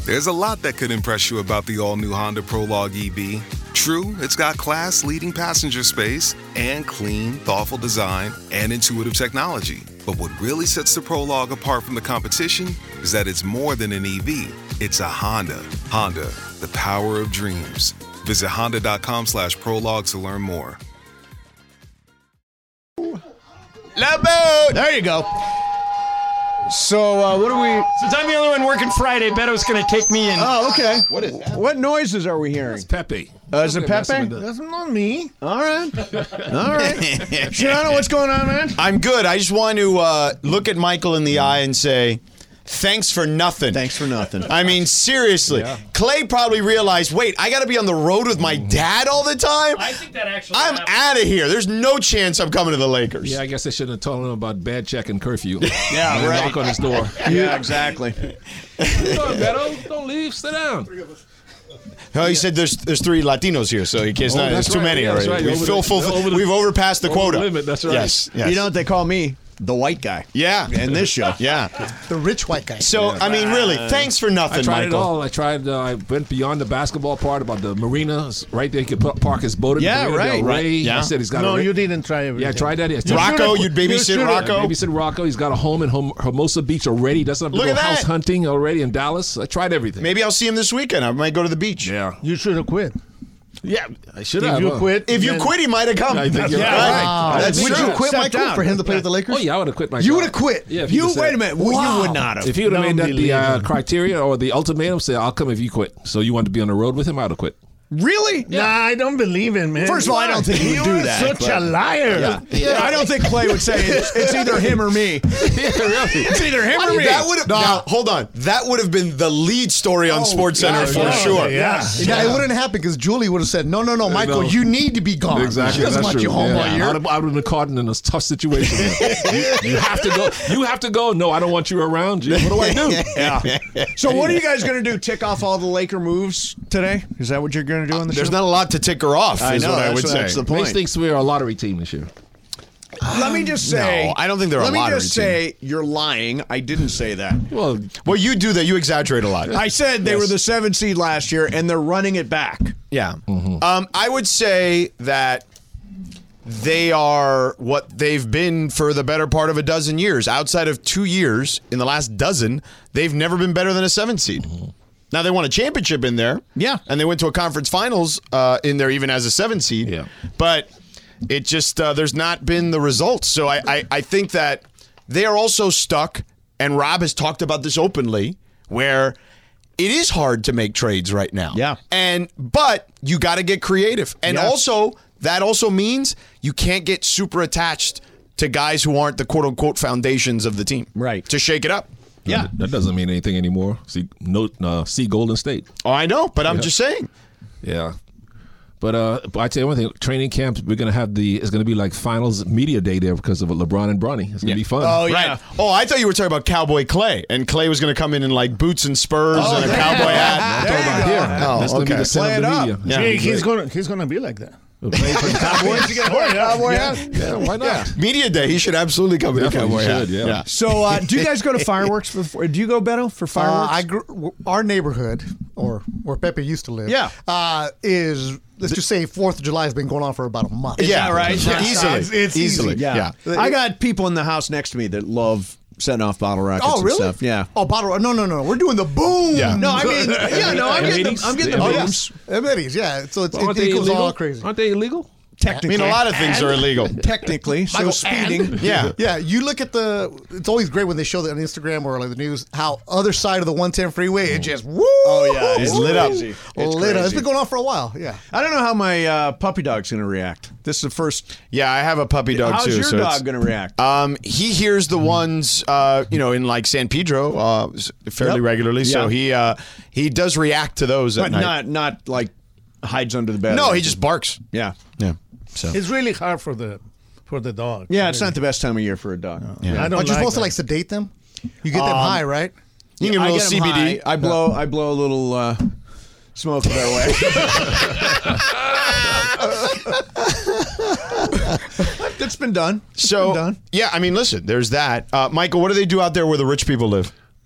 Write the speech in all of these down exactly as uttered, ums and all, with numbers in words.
There's a lot that could impress you about the all-new Honda Prologue E V. True, it's got class-leading passenger space and clean, thoughtful design and intuitive technology. But what really sets the Prologue apart from the competition is that it's more than an E V. It's a Honda. Honda, the power of dreams. Visit honda.com slash prologue to learn more. Labo! There you go. So, uh, what are we... Since I'm the only one working Friday, Beto's going to take me in. Oh, okay. What is that? What noises are we hearing? It's Pepe. Uh, is it Pepe? That's not me. All right. All right. Shiano, what's going on, man? I'm good. I just want to uh, look at Michael in the eye and say... Thanks for nothing. Thanks for nothing. I mean, seriously. Yeah. Clay probably realized, wait, I got to be on the road with my dad all the time? I think that actually I'm out of here. There's no chance I'm coming to the Lakers. Yeah, I guess I shouldn't have told him about bad check and curfew. Yeah, right. Knock on his door. Yeah, exactly. Come on, Beto. Don't leave. Sit down. Oh, he said there's there's three Latinos here, so he can't. Oh, not, there's too right. many Yeah, already. right. We Over feel the, full, over the, we've overpassed the over quota. The limit. That's right. Yes, yes. You know what they call me? The white guy. Yeah. In this show. Yeah. The rich white guy. So, I mean, really, thanks for nothing, I tried Michael. it all. I tried. Uh, I went beyond the basketball part about the marina. Right there, he could put, park his boat. In Yeah, Marina right. Del Rey. Right. Yeah. I said he's got. No, a, you didn't try everything. Yeah, I tried that. Yeah. Rocco, you'd babysit should've- Rocco. Yeah, babysit Rocco. He's got a home in Hom- Hermosa Beach already. He doesn't have to Look go at that. house hunting already in Dallas. I tried everything. Maybe I'll see him this weekend. I might go to the beach. Yeah. You should have quit. Yeah, I should If have. you huh? quit, If you then- quit, he might have come. I think you're yeah, right. right. That's Would true. you quit, Step Michael, down. for him to play with the Lakers? Oh yeah, I would have quit my You job. would have quit. Yeah, if You, would've wait said- a minute. Well, you would not have. If he would have made that the uh, Unbelievable. criteria or the ultimatum, say I'll come if you quit. So you want to be on the road with him? I'd have quit. Really? Nah, I don't believe it, man. First of all, I don't think he would do You're that, such but- a liar. Yeah. Yeah, I don't think Clay would say it's, it's either him or me. Yeah, really. It's either him or me. That would have. Now, hold on. That would have been the lead story on SportsCenter yeah, for yeah, sure. Yeah. Yeah, it wouldn't happen because Julie would have said, no, no, no, Michael, no. you need to be gone. Exactly. She doesn't That's want true. you home Yeah. all year. I would have been caught in a tough situation. you, you have to go. You have to go. No, I don't want you around. Gee, what do I do? Yeah. So what are you guys going to do? Tick off all the Laker moves today? Is that what you're going to do on the There's show? not a lot to tick her off, I is know. what I that's would what- say. That's the Mace point. thinks we're a lottery team this year. Let me just say. No, I don't think they're a Let me lottery just team. say you're lying. I didn't say that. Well, Well, you do that. You exaggerate a lot. I said they Yes. were the seventh seed last year, and they're running it back. Yeah. Um, I would say that they are what they've been for the better part of a dozen years. Outside of two years, in the last dozen, they've never been better than a seventh seed. Now, they won a championship in there. Yeah. And they went to a conference finals uh, in there even as a seventh seed. Yeah. But it just, uh, there's not been the results. So I, I, I think that they are also stuck, and Rob has talked about this openly, where it is hard to make trades right now. Yeah. And, but you got to get creative. And Yeah. also, that also means you can't get super attached to guys who aren't the quote unquote foundations of the team. Right. To shake it up. Yeah. that doesn't mean anything anymore. See, no, uh, see Golden State. Oh, I know, but I'm Yeah. just saying. Yeah. But uh, but I tell you one thing, training camps, we're going to have the, it's going to be like finals media day there because of LeBron and Bronny. It's going to be fun. Oh, yeah. Right. Oh, I thought you were talking about Cowboy Clay, and Clay was going to come in in like boots and spurs Oh, and a there you cowboy go. hat. I'm talking about here. Oh, That's going to be okay. the center Play of it the up. media. Yeah. He- he's gonna he's gonna be like that. Playing for the Cowboys? Cowboy yeah. hat. yeah, why not? Media day, he should absolutely come in a Definitely cowboy hat. should, yeah. So, uh, do you guys go to fireworks? For, do you go, Beto, for Uh, fireworks? I grew, our neighborhood, or where Pepe used to live, Yeah. uh, is let's just say Fourth of July has been going on for about a month. Yeah, that right? Yeah, Yeah. easily. It's- it's easily. easy. Yeah. I got people in the house next to me that love setting off bottle rockets Oh, and really? stuff. Yeah. Oh, bottle. No, no, no. We're doing the boom. Yeah. No, I mean, yeah, no, I'm getting, the, I'm getting the Oh, booms. yes. Emmys, yeah. So it's, Aren't it, they it goes illegal? all crazy. Aren't they illegal? I Technically, mean, a lot of things are illegal. technically. So Michael, speeding. Yeah. Yeah, you look at the. It's always great when they show that on Instagram or like the news how other side of the one ten freeway it just woo. Oh yeah, It's lit up. crazy. It's lit up. crazy. It's been going on for a while. Yeah. I don't know how my uh, puppy dog's going to react. This is the first. Yeah, I have a puppy dog How's too. your so it's- dog going to react? Um, he hears the ones, uh, you know, in like San Pedro, uh, fairly Yep. regularly. So Yeah. he uh, he does react to those at but night. not not like hides under the bed. no, he just barks. yeah. Yeah. So It's really hard for the for the dog. Yeah, it's not the best time of year for a dog. I don't Aren't you like supposed to that. like sedate them? You get them Um, high, right? you can give him a I little get 'em C B D. high. I blow I blow a little uh, smoke their way. It's been done. It's So been done. yeah, I mean, listen, there's that. Uh, Michael, what do they do out there where the rich people live?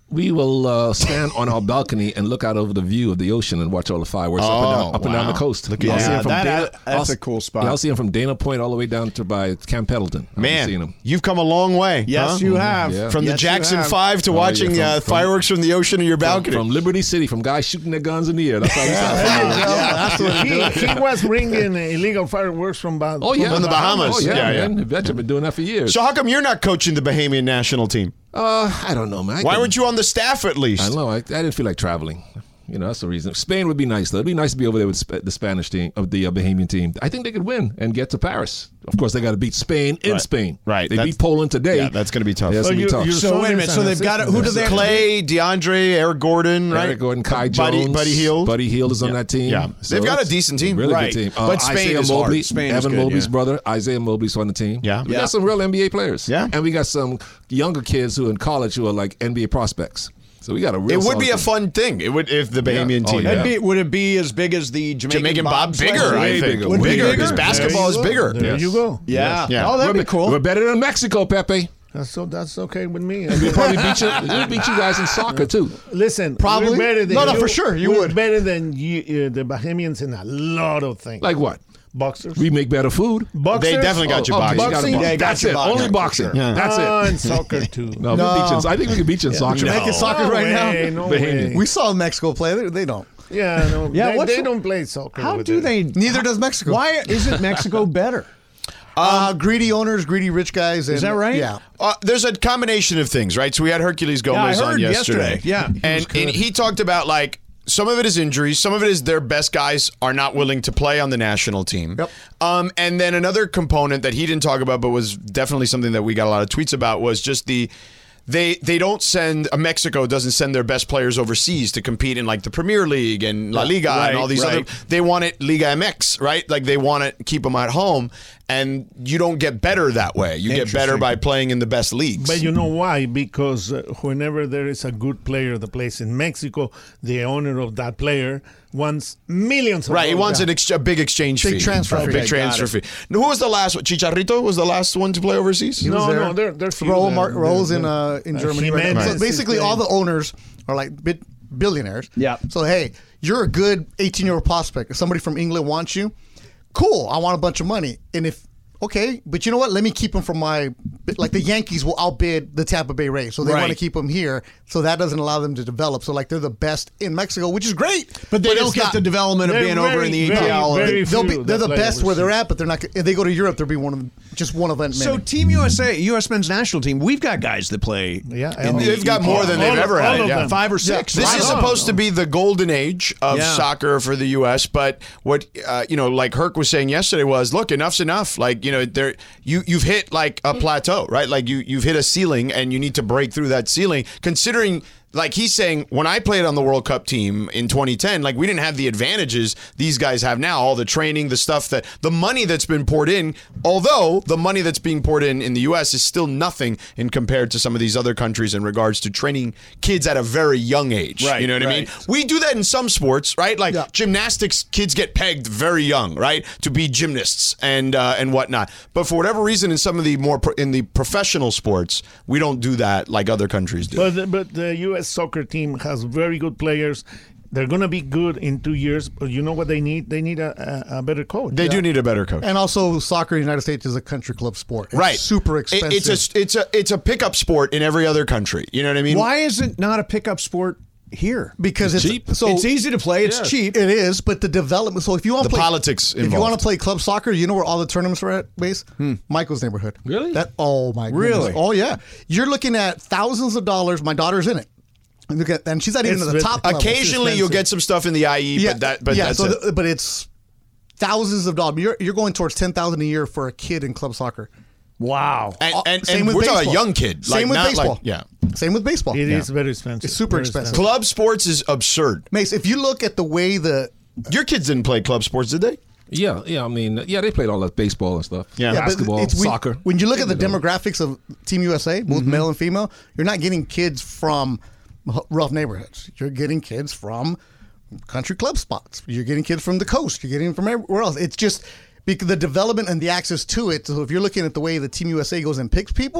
We will uh, stand on our balcony and look out over the view of the ocean and watch all the fireworks up, and Oh, down, up and down wow. the coast. Look at I'll that. see 'em from Yeah, Dana, that- that's I'll- a cool spot. Yeah, I'll see them from Dana Point all the way down to by Camp Pendleton. I'll be seeing Man, them. you've come a long way. Yes, huh? you have. Yeah. From the Yes, you Jackson have. Five to Oh, watching yeah, from- uh, from- fireworks from the ocean in your balcony. From Liberty City, from guys shooting their guns in the air. That's how we started. That's what it He, he was bringing illegal fireworks from, ba- Oh yeah, From the Bahamas. Oh yeah, Yeah, yeah. man. Bet you've been doing that for years. so how come you're not coaching the Bahamian national team? Uh, I don't know, man. I Why couldn't- weren't you on the staff at least? I don't know. I, I didn't feel like traveling. You know, that's the reason. Spain would be nice, though. It'd be nice to be over there with Sp- the Spanish team, of the uh, Bahamian team. I think they could win and get to Paris. Of course, they got to beat Spain in Right. Spain. Right. They That's- beat Poland today. Yeah, that's going to be tough. Yeah, it's So gonna you- be tough. you- So wait a minute. So they've got it. Who do they have? Clay, DeAndre, Eric Gordon, right? Eric Gordon, Kai Buddy, Jones, Buddy Hield. Buddy Hield is on that team. Yeah. They've got a it's decent team. Really Right. good team. But Spain Isaiah is Mobley, hard. Spain is Evan good, Mobley's yeah. brother, Isaiah Mobley's on the team. Yeah. we Yeah. got some real N B A players. Yeah. and we got some younger kids who are in college who are like N B A prospects. So we got a real. It would be solid a team. fun thing. It would if the Bahamian Oh, team. yeah. That'd be, would it be as big as the Jamaican, Jamaican Bob bobsled? bigger, I Way think. bigger, Would it be bigger bigger? because There basketball you is go. bigger. There Yes. you go. Yeah. Yeah. Oh, that'd We're, be cool. We're better than Mexico, Pepe. That's so that's okay with me. We probably beat you. We beat you guys in soccer too. Listen, Probably. we're better than No, no, you. for sure, you We're would. better than you, uh, the Bahamians in a lot of things. Like what? boxers. We make better food. Boxers? They definitely got you Oh, boxing. you got a Boxing? box. Yeah, you got That's your it. boxing, Only for boxing. sure. Yeah. That's Oh, it. and soccer too. No, No. we beat you. I think we can beat you in soccer. Jamaican soccer No right way, now. No Bahamian. way. We saw Mexico play. They, they don't. Yeah, no. Yeah, they, what's they the- don't play soccer. How with do it. they? Neither does Mexico. Why isn't Mexico better? Uh, greedy owners, greedy rich guys. And, Is that right? Yeah. Uh, there's a combination of things, right? So we had Hercules Gomez I on heard yesterday. yesterday. Yeah. and and he talked about like some of it is injuries, some of it is their best guys are not willing to play on the national team. Yep. Um, and then another component that he didn't talk about, but was definitely something that we got a lot of tweets about, was just the. They they don't send uh, Mexico doesn't send their best players overseas to compete in like the Premier League and La Liga Right, and all these right. other. They want it Liga M X, right? Like they want to keep them at home, and you don't get better that way. You get better Interesting. by playing in the best leagues. But you know why? Because uh, whenever there is a good player that plays in Mexico, the owner of that player wants millions of Right, he dollars. wants an ex- a big exchange Big fee, transfer a fee. big Okay, transfer fee. Now, who was the last one? Chicharito was the last one to play overseas. No, was there. no, they're, they're few Raul, there. Mar- Raul's in They're- uh, in uh, Germany right now. Jimenez So is basically, all playing. the owners are like bit billionaires. Yeah. So hey, you're a good eighteen-year-old prospect. If somebody from England wants you, cool. I want a bunch of money. And if okay, but you know what? Let me keep him from my like the Yankees will outbid the Tampa Bay Rays, so they Right. want to keep him here. So that doesn't allow them to develop. So like they're the best in Mexico, which is great. But they don't it's get not- the development of They're being over very, in the very, E P L. very They'll be, few they're that the play best where they're overseas. at, but they're not. If they go to Europe, they'll be one of them, just one event. So many. Team U S A, U S men's national team, we've got guys that play. Yeah, in all- the They've got more than all they've of- ever all had. of Yeah. them. five or six. This right? is supposed to be the golden age of Yeah. soccer for the U S. But what uh, you know, like Herc was saying yesterday, was look, enough's enough. Like you know, there you you've hit like a plateau, right? Like you you've hit a ceiling, and you need to break through that ceiling. Considering, like he's saying, when I played on the World Cup team in twenty ten, like we didn't have the advantages these guys have now. All the training, the stuff that the money that's been poured in. Although the money that's being poured in in the U S is still nothing in compared to some of these other countries in regards to training kids at a very young age. Right, You know what I mean? right. We do that in some sports, right? Like Yeah. gymnastics, kids get pegged very young, right, to be gymnasts and uh, and whatnot. But for whatever reason, in some of the more pro- in the professional sports, we don't do that like other countries do. But the, but the U S soccer team has very good players. They're going to be good in two years. But you know what they need? They need a, a, a better coach. they do need a better coach. And also, soccer in the United States is a country club sport. It's Right, super It- expensive. it's a it's a it's a pickup sport in every other country. You know what I mean? Why is it not a pickup sport here? because it's, cheap. So it's easy to play. It's cheap. It is, but the development. So if you want The to play politics if you want involved. to play club soccer, you know where all the tournaments are at, base Michael's neighborhood. Really? That oh my goodness. Really? Oh yeah. You're looking at thousands of dollars. My daughter's in it. And Look at and she's not even It's at the bit- top. level. Occasionally, you'll get some stuff in the I E, yeah, but that but yeah. that's So it. the- but it's thousands of dollars. You're you're going towards ten thousand a year for a kid in club soccer. Wow. and and, Same and with we're talking about a baseball. young kid. Same like, with not baseball. Like, yeah. Same with baseball. It is very expensive. It's super Very expensive. Club sports is absurd. Mace, if you look at the way the Your kids didn't play club sports, did they? Yeah, yeah. I mean, yeah, they played all that baseball and stuff. Yeah. Yeah, but basketball, it's when, soccer. When you look at the You know. demographics of Team U S A, both Mm-hmm. male and female, you're not getting kids from h- rough neighborhoods. You're getting kids from country club spots. You're getting kids from the coast. You're getting them from everywhere else. It's just because the development and the access to it. So if you're looking at the way the Team U S A goes and picks people,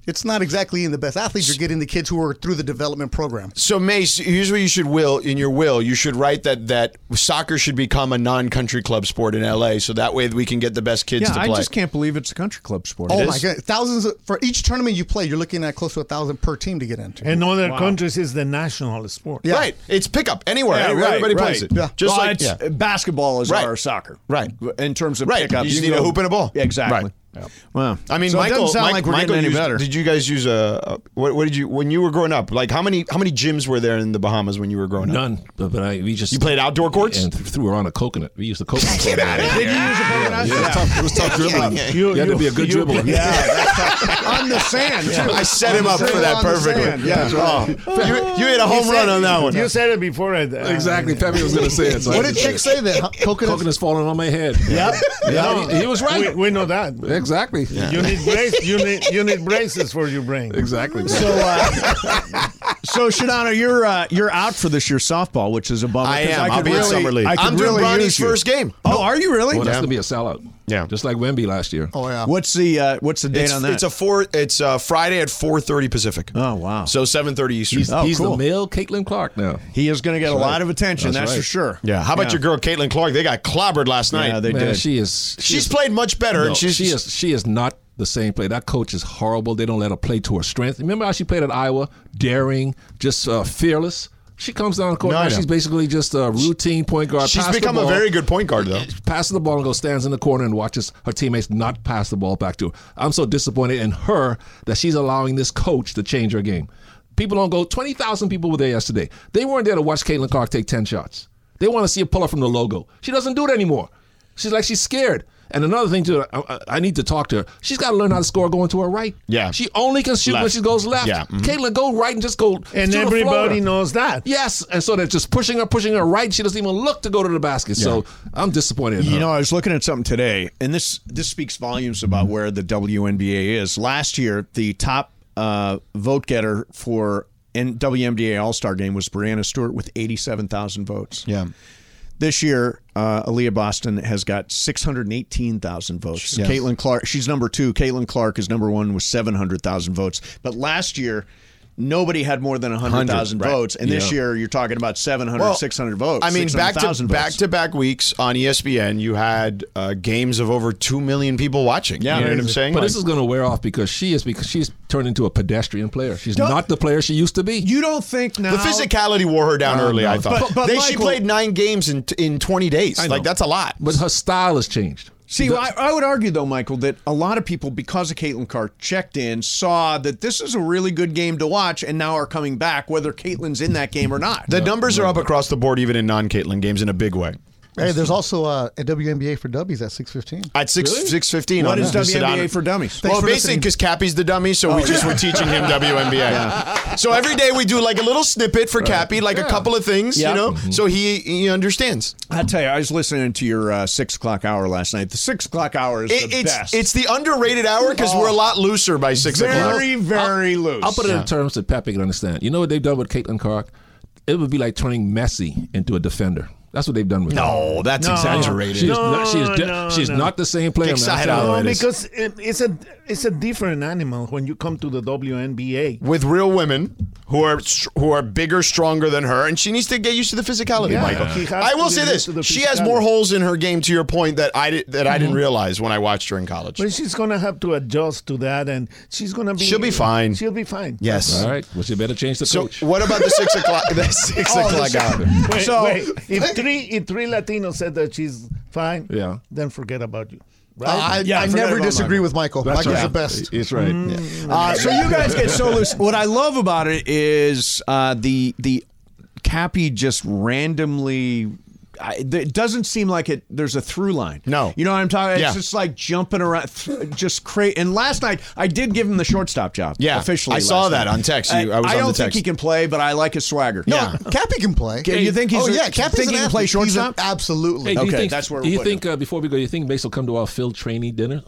it's not exactly in the best athletes. You're getting the kids who are through the development program. So, Mace, here's what you should will in your will. You should write that that soccer should become a non-country club sport in L A, so that way we can get the best kids Yeah, to I play. just can't believe it's a country club sport. Oh It my is? god, thousands of, for each tournament you play, you're looking at close to a thousand per team to get into. In other countries, it's the national sport. Yeah. Right. It's pickup anywhere. Yeah, Every- right, Everybody right. plays it. Yeah. Just Well, like it's, yeah. basketball is Right. our soccer. Right. In terms of Right. pickup. You just can need a go- hoop and a ball. Yeah, exactly. Right. Wow. I mean, so Michael, it doesn't sound Mike- like we're Michael getting any used- better. Did you guys use a, a what, what did you when you were growing up? Like how many how many gyms were there in the Bahamas when you were growing up? None, but, but I we just You played outdoor courts? and th- threw around a coconut. We used the coconut. Get out of here. Did you use a coconut? Yeah, it was tough, it was tough dribbling. You- You had to you- be a good you- dribbler. Yeah, that's tough. On the sand, too. I set him up for that On the perfectly. sand, yeah. Oh, you, you hit a home run on that one. You said it before. I, uh, Exactly. Pepe was going to say it. So I What did just- Chick say that? huh? Coconut. Coconut's falling on my head. Yep. Yeah, he, he was We, right. we know that. Exactly. You need brace, you need you need braces for your brain. Exactly. So, uh, so Shadano, you're uh, you're out for this year's softball, which is a bummer. I 'cause am. I I'll could be in really, summer league. I could I'm doing really Bronny's use you. first game. Oh, are you really? Well, that's Yeah. going to be a sellout. Yeah. Just like Wemby last year. Oh yeah. What's the uh, what's the date It's, on that? it's a four. It's uh, Friday at four thirty Pacific. Oh, wow. So seven thirty Eastern. He's, Oh, he's cool. the male Caitlin Clark now. he is going to get a That's lot right. of attention. That's That's, for right. sure. Yeah. How about your girl Caitlin Clark? They got clobbered last night. Yeah, they Man, did. she is. She She's is, played much better, no, and she's she is. She is not the same player. That coach is horrible. They don't let her play to her strength. Remember how she played at Iowa? Daring, just uh, fearless. She comes down the court No, I now. know. She's basically just a routine point guard. She's Pass the become a ball, very good point guard, though. passes the ball and goes stands in the corner and watches her teammates not pass the ball back to her. I'm so disappointed in her that she's allowing this coach to change her game. People don't go. twenty thousand people were there yesterday. They weren't there to watch Caitlin Clark take ten shots. They want to see a pull up from the logo. She doesn't do it anymore. She's like she's scared. And another thing too, I, I- I need to talk to her. She's got to learn how to score going to her right. Yeah. She only can shoot when Left. she goes left. Yeah. Mhm. Caitlin, go right and just go. And shoot a everybody floater. knows that. Yes, and so they're just pushing her, pushing her right. She doesn't even look to go to the basket. So I'm disappointed in her. You know, I was looking at something today, and this this speaks volumes about where the W N B A is. Last year, the top uh, vote getter for N- W N B A All-Star Game was Brianna Stewart with eighty-seven thousand votes. Yeah. This year, uh, Aaliyah Boston has got six hundred eighteen thousand votes. Yes. Caitlin Clark, she's number two. Caitlin Clark is number one with seven hundred thousand votes. But last year, nobody had more than one hundred thousand right. votes. And this Yeah. year, you're talking about seven hundred, Well, six hundred votes. I mean, back to six hundred thousand back votes. to back weeks on E S P N, you had uh, games of over two million people watching. Yeah. you know what I'm saying? But Like- this is going to wear off because she is because she's turned into a pedestrian player. She's not the player she used to be. You don't think now the physicality wore her down early. no. I thought. But- but they, she Michael- played nine games in in twenty days. I know. Like that's a lot. But her style has changed. See, I, I would argue, though, Michael, that a lot of people, because of Caitlin Clark, checked in, saw that this is a really good game to watch, and now are coming back, whether Caitlin's in that game or not. The numbers are up across the board, even in non-Caitlin games, in a big way. Hey, there's also uh, a W N B A for W's at six fifteen. At six six fifteen. What on is the W N B A Sedano. for Dummies? Thanks Well, for basically, listening. because Cappy's the dummy, so we just were teaching him W N B A. So every day we do like a little snippet for Cappy, like a couple of things, Yeah. you know, so he he understands. I tell you, I was listening to your uh, six o'clock hour last night. The six o'clock hour is It, the it's best. it's the underrated hour because we're a lot looser by six o'clock. very, very loose. I'll put it in terms that Pepe can understand. You know what they've done with Caitlin Clark? It would be like turning Messi into a defender. That's what they've done with her. No, that's No. exaggerated. She's, No, not, she's, de- no, she's no. not the same player. man. Excited. I'm telling you. No, No, it is. because it, it's a it's a different animal when you come to the W N B A. With real women who are str- who are bigger, stronger than her, and she needs to get used to the physicality, Yeah. Michael. He has I to will get say used this: to the she has physicality. more holes in her game. To your point, that I did, that I didn't realize when I watched her in college. But she's gonna have to adjust to that, and she's gonna be. She'll be fine. She'll be fine. Yes. All right. Well, she better change the So coach. what about the six o'clock? The six Oh, o'clock the- hour. Wait, So- wait. If three if three Latinos said that she's fine, Yeah. then forget about you. Right? I, Yeah, I forget never about disagree Michael. with Michael. That's Michael's right. the best. It's right. Uh, so you guys get so loose. What I love about it is uh, the the Cappy just randomly. I, it doesn't seem like it. There's a through line. No. You know what I'm talking? Yeah. It's just like jumping around, th- just crazy. And last night I did give him the shortstop job. Yeah, officially. I saw last that night. on text. You- I was I on don't the think text. he can play, but I like his swagger. No, Yeah. Cappy can play. Okay, you think he's? oh a- yeah, Cappy's think an he can play athlete. He's an- shortstop? absolutely. Hey, do you Okay, think, that's where do we're you putting think uh, before we go, you think Mace will come to our Phil Trainee dinner?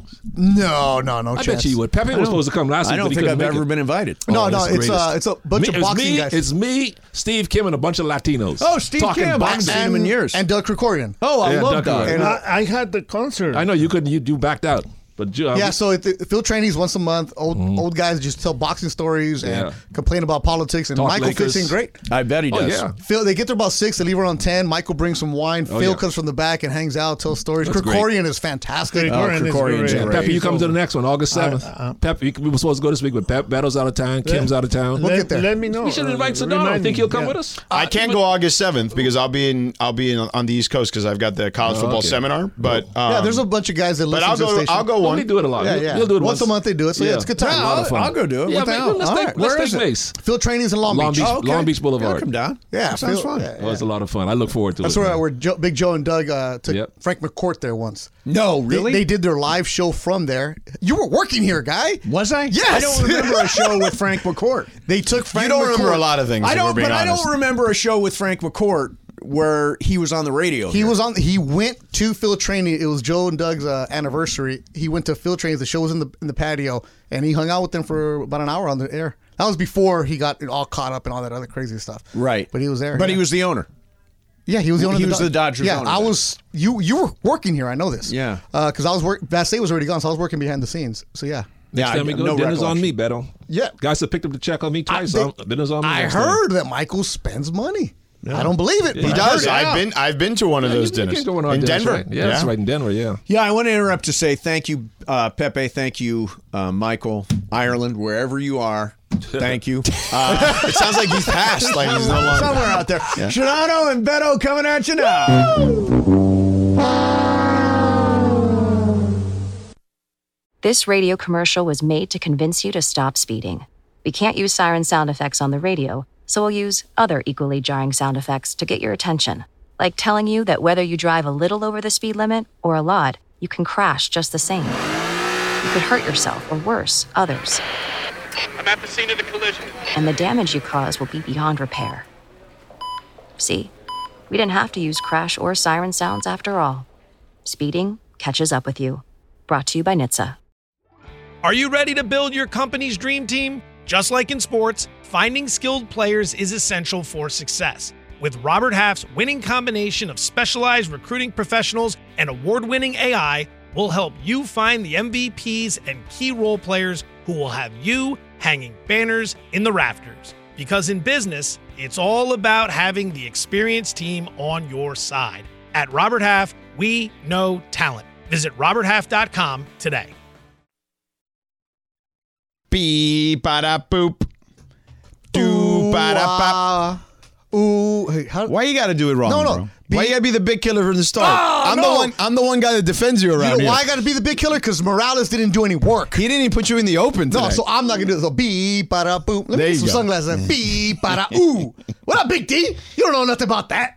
No, no, no I chance. bet you would. Pepe was supposed to come last week. I don't but he think I've couldn't make ever it. been invited. No, Oh, no, that's it's great. uh, it's a bunch Me- of it's boxing me, guys. It's me, Steve Kim, and a bunch of Latinos. Oh, Steve talking Kim. I haven't boxing. seen him in years. and Doug Krikorian. Oh, I Yeah, love Doug Doug. Krikorian. And I, I had the concert. I know you couldn't. You, you backed out. But uh, Yeah, so it, it, field trainings once a month. Old old guys just tell boxing stories and Yeah. complain about politics. And Talk Michael Lakers. fits in great. I bet he Oh, does. yeah. Phil, they get there about six. They leave around ten. Michael brings some wine. Oh, Phil yeah. comes from the back and hangs out, tells stories. That's great. Krikorian is fantastic. Krikorian is Krikorian's great. great. Pepe, you come to the next one, August seventh. Uh, uh, Pep, we we were supposed to go this week, but Pep Beto's out of town. Kim's out of town. We'll let, get there. let me know. We should Uh, invite Sedano. remind Think me. he'll come Yeah. with us? I can't go August seventh because I'll be in I'll be in on the East Coast because I've got the college Oh, football okay. seminar. But um, Yeah, there's a bunch of guys that but listen I'll to the go station. I'll go Well, one. we do it a lot. Yeah, You'll- yeah. You'll do it once once a month. They do it, so yeah, Yeah. it's a good time. Yeah, a lot of I'll, fun. I'll go do it. Yeah, What the man, hell? let's All take, right. let's Where take is it? Mace. Field trainings in Long, Long Beach. Beach, Oh, okay. Long Beach Boulevard. I'll come down. Yeah, That sounds Phil- fun. yeah, It was a lot of fun. I look forward to That's it. where, man. where Joe, Big Joe and Doug uh, took Yep. Frank McCourt there once. No, They- really? They, did their live show from there. You were working here, guy. Was I? Yes. I don't remember a show with Frank McCourt. They took Frank You don't McCourt. remember a lot of things. I if we're don't, being but I honest. don't remember a show with Frank McCourt where he was on the radio. He here. was on. He went to field training. It was Joe and Doug's uh, anniversary. He went to field trainings. The show was in the in the patio, and he hung out with them for about an hour on the air. That was before he got all caught up and all that other crazy stuff. right, But he was there. But yeah. he was the owner. Yeah, he was the owner. he of was the, the Dodgers Yeah, owner I then. was. You you were working here. I know this. Yeah. Because I was work. Bassett was already gone, so I was working behind the scenes. So yeah. Next Yeah, time we I- go, no dinner's on recollection. me, Beto. Yeah. Guys that picked up the check on me twice. I- so dinner's on me. I next time. heard that Michael spends money. I don't believe it. He but He I does. heard it. I've been I've been to one of Yeah, those you, you dinners can go on our in dinners, Denver. right? Yeah, that's right in Denver. Yeah. Yeah, I want to interrupt to say thank you, uh, Pepe. Thank you, uh, Michael, Ireland, wherever you are. Thank you. Uh, It sounds like he's passed. Like he's no longer. somewhere out there. Shadano and Beto coming at you now. This radio commercial was made to convince you to stop speeding. We can't use siren sound effects on the radio, so we'll use other equally jarring sound effects to get your attention. Like telling you that whether you drive a little over the speed limit or a lot, you can crash just the same. You could hurt yourself or worse, others. I'm at the scene of the collision. And the damage you cause will be beyond repair. See? We didn't have to use crash or siren sounds after all. Speeding catches up with you. Brought to you by N H T S A. Are you ready to build your company's dream team? Just like in sports, finding skilled players is essential for success. With Robert Half's winning combination of specialized recruiting professionals and award-winning A I, we'll help you find the M V Ps and key role players who will have you hanging banners in the rafters. Because in business, it's all about having the experienced team on your side. At Robert Half, we know talent. Visit robert half dot com today. Beep, ba boop. Do ba da bop. Ooh, hey, how, Why you got to do it wrong, No, no. bro? Be- Why you got to be the big killer from the start? Oh, I'm no. the one. I'm the one guy that defends you you around know here. why I got to be the big killer? Because Morales didn't do any work. He didn't even put you in the open today. No, so I'm not gonna do this. So beep, ba da boop. Let me There get you some go. sunglasses. Beep, ba da ooh. What up, Big D? You don't know nothing about that.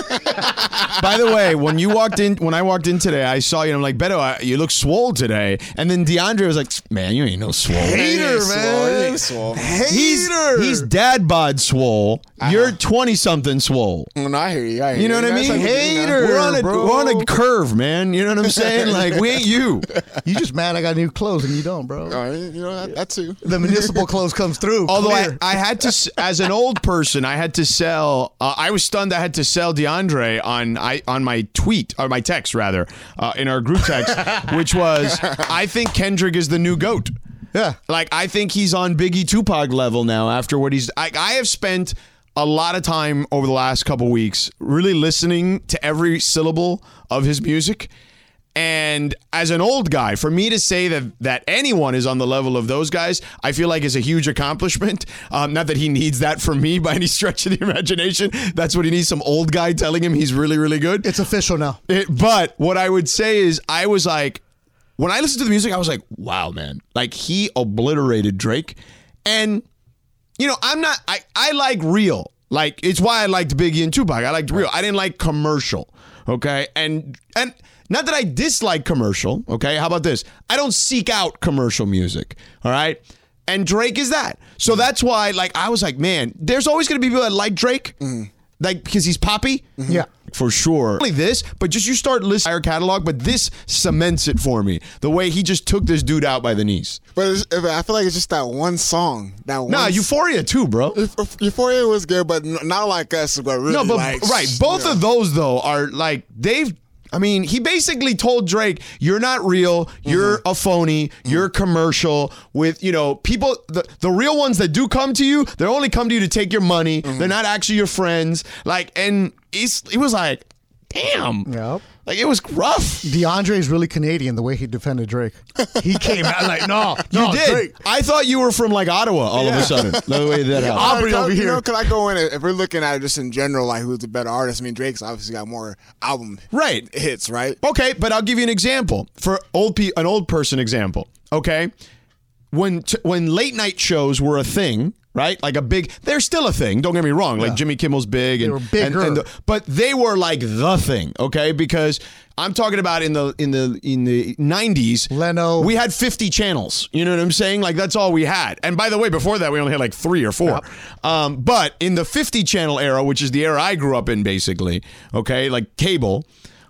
By the way, when you walked in, when I walked in today, I saw you. and I'm like, Beto, I- you look swole today. And then DeAndre was like, man, you ain't no swole. Hater, man. He's, Hater. he's dad bod swole. You're twenty something swole. No, I hear you. I hear You know what I That's mean? like- Hater, We're on a bro. we're on a curve, man. You know what I'm saying? Like we ain't you. You just mad I got new clothes and you don't, bro. Oh, you know that, that too. The municipal clothes comes through. Although I, clear. I had to, s- as an old person, I had to sell. Uh, I was stunned. I had to sell DeAndre on I on my tweet or my text rather uh, in our group text, which was I think Kendrick is the new GOAT. Yeah. Like I think he's on Biggie Tupac level now. After what he's, I, I have spent a lot of time over the last couple weeks really listening to every syllable of his music. And as an old guy, for me to say that that anyone is on the level of those guys, I feel like is a huge accomplishment. Um, not that he needs that from me by any stretch of the imagination. That's what he needs, some old guy telling him he's really, really good. It's official now. It, but what I would say is I was like, when I listened to the music, I was like, wow, man. Like he obliterated Drake. And, you know, I'm not, I, I like real. Like, it's why I liked Biggie and Tupac. I liked real. I didn't like commercial. Okay. And, and, not that I dislike commercial, okay? How about this? I don't seek out commercial music, all right? And Drake is that. So that's why, like, I was like, man, there's always going to be people that like Drake, like, because he's poppy. Yeah. For sure. Not only this, but just you start listening to our catalog, but this cements it for me. The way he just took this dude out by the knees. But it's, I feel like it's just that one song. That one Nah, Euphoria too, bro. Euph- Euphoria was good, but n- not like us. But really No, but like, right. Both yeah. of those, though, are like, they've I mean, he basically told Drake, "You're not real. You're mm-hmm. a phony. Mm-hmm. You're commercial." With you know, people, the, the real ones that do come to you, they only come to you to take your money. Mm-hmm. They're not actually your friends. Like, and it's, it was like, damn. Yep. Like, it was rough. DeAndre is really Canadian the way he defended Drake. He came out like, no, no, you did. Drake. I thought you were from like Ottawa all yeah. of a sudden. The way that happened. Aubrey over you here. Know, can I go in? If we're looking at it just in general, like who's the better artist? I mean, Drake's obviously got more album right. hits, right? Okay, but I'll give you an example for old pe- an old person example. Okay, when t- when late night shows were a thing. Right, like a big. They're still a thing. Don't get me wrong. Like yeah. Jimmy Kimmel's big, and, they were bigger. and, and the, but they were like the thing. Okay, because I'm talking about in the in the in the nineties. Leno, we had fifty channels. You know what I'm saying? Like that's all we had. And by the way, before that, we only had like three or four. Yep. Um, but in the fifty channel era, which is the era I grew up in, basically. Okay, like cable.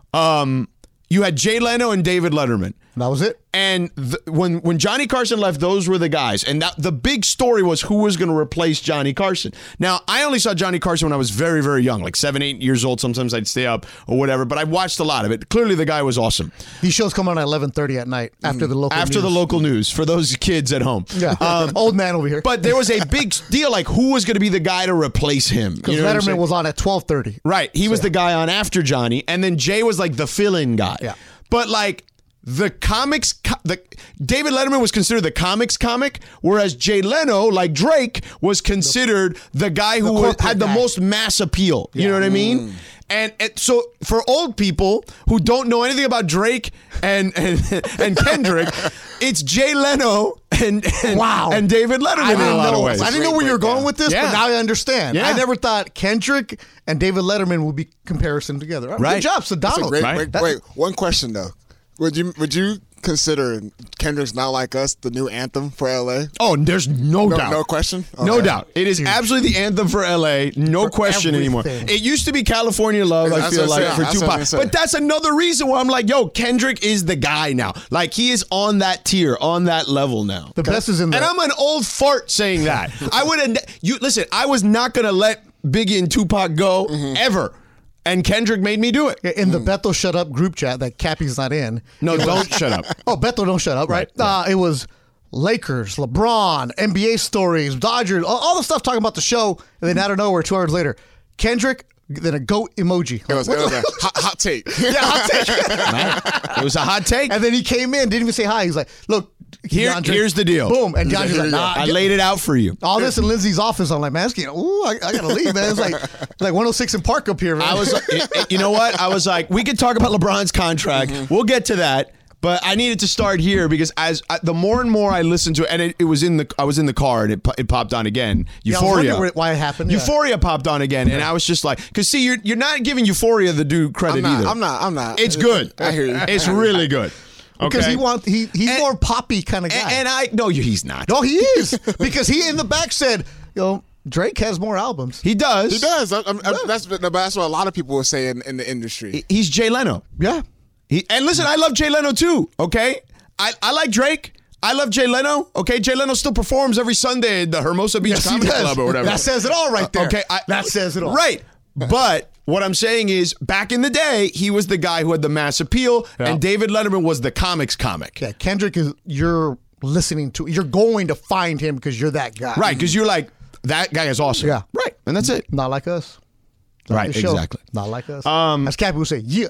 Um, you had Jay Leno and David Letterman. That was it. And th- when when Johnny Carson left, those were the guys. And that, the big story was who was going to replace Johnny Carson. Now, I only saw Johnny Carson when I was very, very young, like seven, eight years old. Sometimes I'd stay up or whatever. But I watched a lot of it. Clearly, the guy was awesome. These shows come on at eleven thirty at night after the local after news. the local news for those kids at home. Yeah, um, old man over here. But there was a big deal, like who was going to be the guy to replace him? Because you know Letterman was on at twelve thirty. Right, he so, was yeah. the guy on after Johnny, and then Jay was like the fill-in guy. Yeah, but like. The comics, the David Letterman was considered the comics comic, whereas Jay Leno, like Drake, was considered the, the guy who the had the guy. most mass appeal. Yeah. You know what I mean? Mm. And, and so for old people who don't know anything about Drake and and, and Kendrick, it's Jay Leno and, and wow and David Letterman I in a lot know, of ways. I didn't know where you were going with this, yeah. but now I understand. Yeah. I never thought Kendrick and David Letterman would be comparison together. Right. Good job, Sedano. Great, right. wait, wait, one question though. Would you would you consider Kendrick's Not Like Us the new anthem for L A? Oh, there's no, no doubt. No question? Okay. No doubt. It is absolutely the anthem for L A. No for question everything. anymore. It used to be California Love, that's I feel like, for that's Tupac. But that's another reason why I'm like, yo, Kendrick is the guy now. Like, he is on that tier, on that level now. The best is in there. And I'm an old fart saying that. I would have, you listen, I was not going to let Biggie and Tupac go mm-hmm. ever. And Kendrick made me do it. In the Beto Shut Up group chat that Cappy's not in. No, don't shut up. Oh, Beto don't shut up, right? right, right. Uh, it was Lakers, LeBron, N B A stories, Dodgers, all, all the stuff talking about the show. And then out of nowhere, two hours later, Kendrick, then a goat emoji. It was, it was a hot, hot take. Yeah, hot take. Right. It was a hot take. And then he came in, didn't even say hi. He's like, look, Here, DeAndre, here's the deal. Boom. And DeAndre's like, nah. I laid it out for you. All this in Lindsay's office. I'm like, man, it's getting, ooh, I, I got to leave, man. It's like like one oh six in Park up here, man. I was like, it, it, you know what? I was like, we could talk about LeBron's contract. Mm-hmm. We'll get to that. But I needed to start here because as I, the more and more I listened to it, and it, it was in the I was in the car and it it popped on again. Euphoria, yeah, why it happened? Yeah. Euphoria popped on again, and I was just like, because see, you're you're not giving Euphoria the due credit I'm not, either. I'm not. I'm not. It's good. I hear you. It's really good. Okay? Because he want he he's and, more poppy kind of guy. And, and I no, he's not. No, he is because he in the back said, you know, Drake has more albums. He does. He does. I, I, I, that's that's what a lot of people will say in, in the industry. He's Jay Leno. Yeah. He, and listen, I love Jay Leno too, okay? I, I like Drake. I love Jay Leno, okay? Jay Leno still performs every Sunday at the Hermosa Beach yes, Comedy Club or whatever. That says it all right there. Uh, okay, I, that says it all. Right. But what I'm saying is, back in the day, he was the guy who had the mass appeal, yeah. and David Letterman was the comics comic. Yeah, Kendrick is, you're listening to, you're going to find him because you're that guy. Right, because you're like, that guy is awesome. Yeah. Right, and that's it. Not like us. Not right, exactly. Not like us. Um, As Cappy would say, yeah.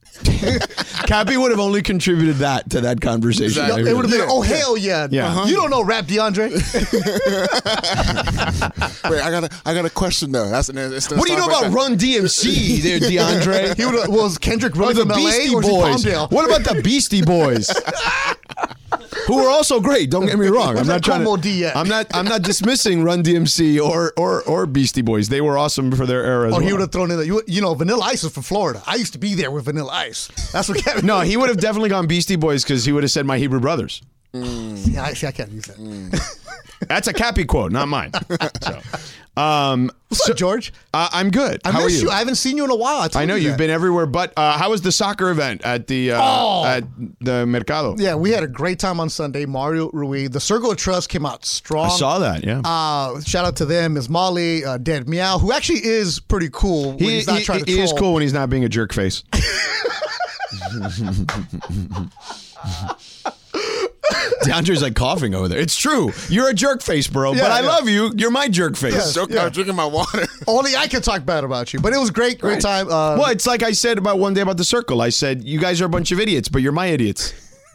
Cappy would have only contributed that to that conversation. Exactly. It would have been, oh, hell yeah. yeah. Uh-huh. You don't know rap, DeAndre. Wait, I got a, I got a question, though. That's, it's what do you know about that. Run D M C there, DeAndre? He would was Kendrick really the from Beastie L A or Boys. Palmdale? What about the Beastie Boys? Who are also great. Don't get me wrong. I'm not trying to, I'm not. I'm not dismissing Run D M C or or or Beastie Boys. They were awesome for their era. As oh, well. he would have thrown in the. You, you know, Vanilla Ice is from Florida. I used to be there with Vanilla Ice. That's what Kevin. No, he would have definitely gone Beastie Boys because he would have said My Hebrew Brothers. Mm. See, I, see, I can't use that. Mm. That's a Cappy quote, not mine. So, um, What's so, up, George? Uh, I'm good. I how are miss you? you? I haven't seen you in a while. I, I know you you've that. been everywhere, but uh, how was the soccer event at the uh, oh. at the Mercado? Yeah, we had a great time on Sunday. Mario Rui, the Circle of Trust came out strong. I saw that. Yeah. Uh, shout out to them, Miz Molly, uh, Dead Meow, who actually is pretty cool. When he he's not he, trying to he troll. is cool when he's not being a jerk face. DeAndre's like coughing over there. It's true. You're a jerk face, bro. Yeah, but I yeah. love you. You're my jerk face. Yeah, So yeah. I'm drinking my water. Only I can talk bad about you. But it was great, great Right. time. Uh, Well, it's like I said about one day about the circle. I said, you guys are a bunch of idiots, but you're my idiots.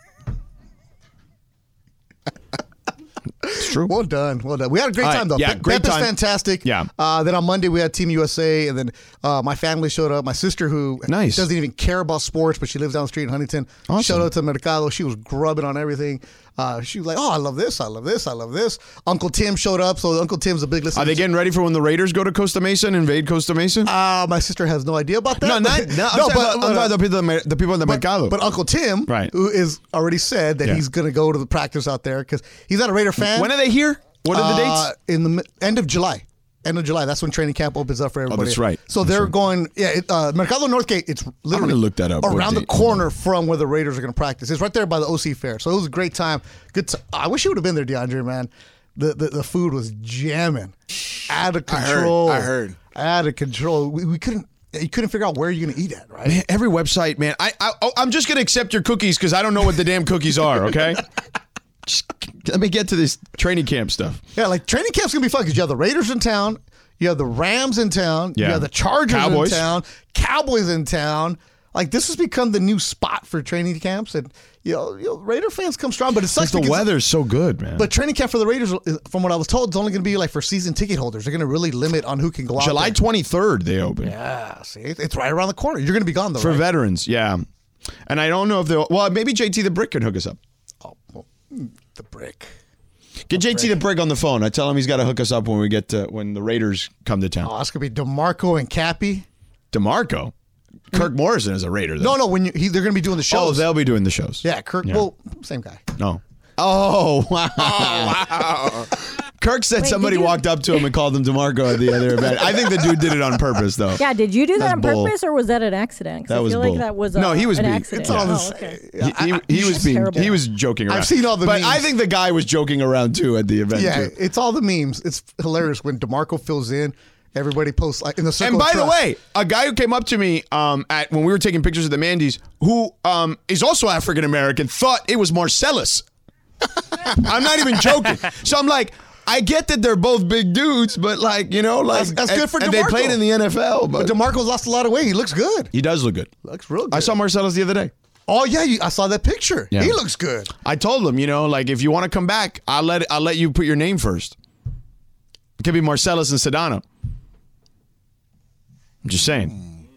It's true. Well done, well done. We had a great All right, time though. yeah, Pe- great Pep is time. fantastic. Yeah. Uh, then on Monday we had Team U S A, and then uh, my family showed up. My sister, who Nice. doesn't even care about sports, but she lives down the street in Huntington, Awesome. showed up to Mercado. She was grubbing on everything. Uh, she was like, "Oh, I love this. I love this. I love this." Uncle Tim showed up, so Uncle Tim's a big listener. Are they getting ready for when the Raiders go to Costa Mesa and invade Costa Mesa? Uh, my sister has no idea about that. no, not, no, I'm no, talking about- I'm talking about the people, the people in the but, Mercado. but Uncle Tim, Right. who is already said that Yeah. he's going to go to the practice out there because he's not a Raider fan. When are they here? What are the Uh, dates? In the mi- end of July. End of July. That's when training camp opens up for everybody. Oh, that's right. So That's they're right. going. Yeah, it, uh, Mercado Northgate. It's literally gonna look that up. What around the date? corner from where the Raiders are going to practice. It's right there by the O C Fair. So it was a great time. Good. T- I wish you would have been there, DeAndre. Man, the the, the food was jamming, out of I heard, control. I heard. out of control. We, we couldn't. You couldn't figure out where you're going to eat at, right? Man, every website, man. I, I oh, I'm just gonna accept your cookies because I don't know what the damn cookies are. Okay. Just, let me get to this training camp stuff. Yeah, like training camp's gonna be fun because you have the Raiders in town, you have the Rams in town, Yeah. you have the Chargers Cowboys. in town, Cowboys in town. Like this has become the new spot for training camps, and you know, you know Raider fans come strong, but it sucks Because the because- weather's so good, man. But training camp for the Raiders, is- from what I was told, it's only going to be like for season ticket holders. They're going to really limit on who can go out. July there. twenty-third they open. Yeah, see, it's it's right around the corner. You're going to be gone though, For right? veterans, yeah. And I don't know if they'll. Well, maybe J T the Brick can hook us up. Oh, well, mm, the brick. Get J T the Brick on the phone. I tell him he's got to hook us up when we get to, when the Raiders come to town. Oh, it's going to be DeMarco and Cappy. DeMarco, Kirk Morrison is a Raider. Though. No, no, when you, he, they're going to be doing the Oh, shows. they'll be doing the shows. yeah, Kirk. Yeah. Well, same guy. No. Oh wow! Wow. Kirk said Wait, somebody did you- walked up to him and called him DeMarco at the other event. I think the dude did it on purpose, though. Yeah, did you do that That's on bull. purpose or was that an accident? 'Cause That I was feel bull. like that was No, a, he was an being- accident. It's all the oh, same. okay. He, he, I- he was That's being terrible. he was joking around. I've seen all the but memes. I think the guy was joking around too at the event. Yeah, too. it's all the memes. It's hilarious when DeMarco fills in. Everybody posts like in the circle. And by of the trust. way, a guy who came up to me um, at when we were taking pictures of the Mandy's, who um, is also African American, thought it was Marcellus. I'm not even joking. So I'm like, I get that they're both big dudes, but like you know, like That's- that's and- good for and they DeMarco. played in the N F L, but, but DeMarco's lost a lot of weight. He looks good. he does look good. Looks real good. I saw Marcellus the other day. Oh yeah, you, I saw that picture. Yeah. He looks good. I told him, you know, like if you want to come back, I'll let I'll let you put your name first. It could be Marcellus and Sedano. I'm just saying.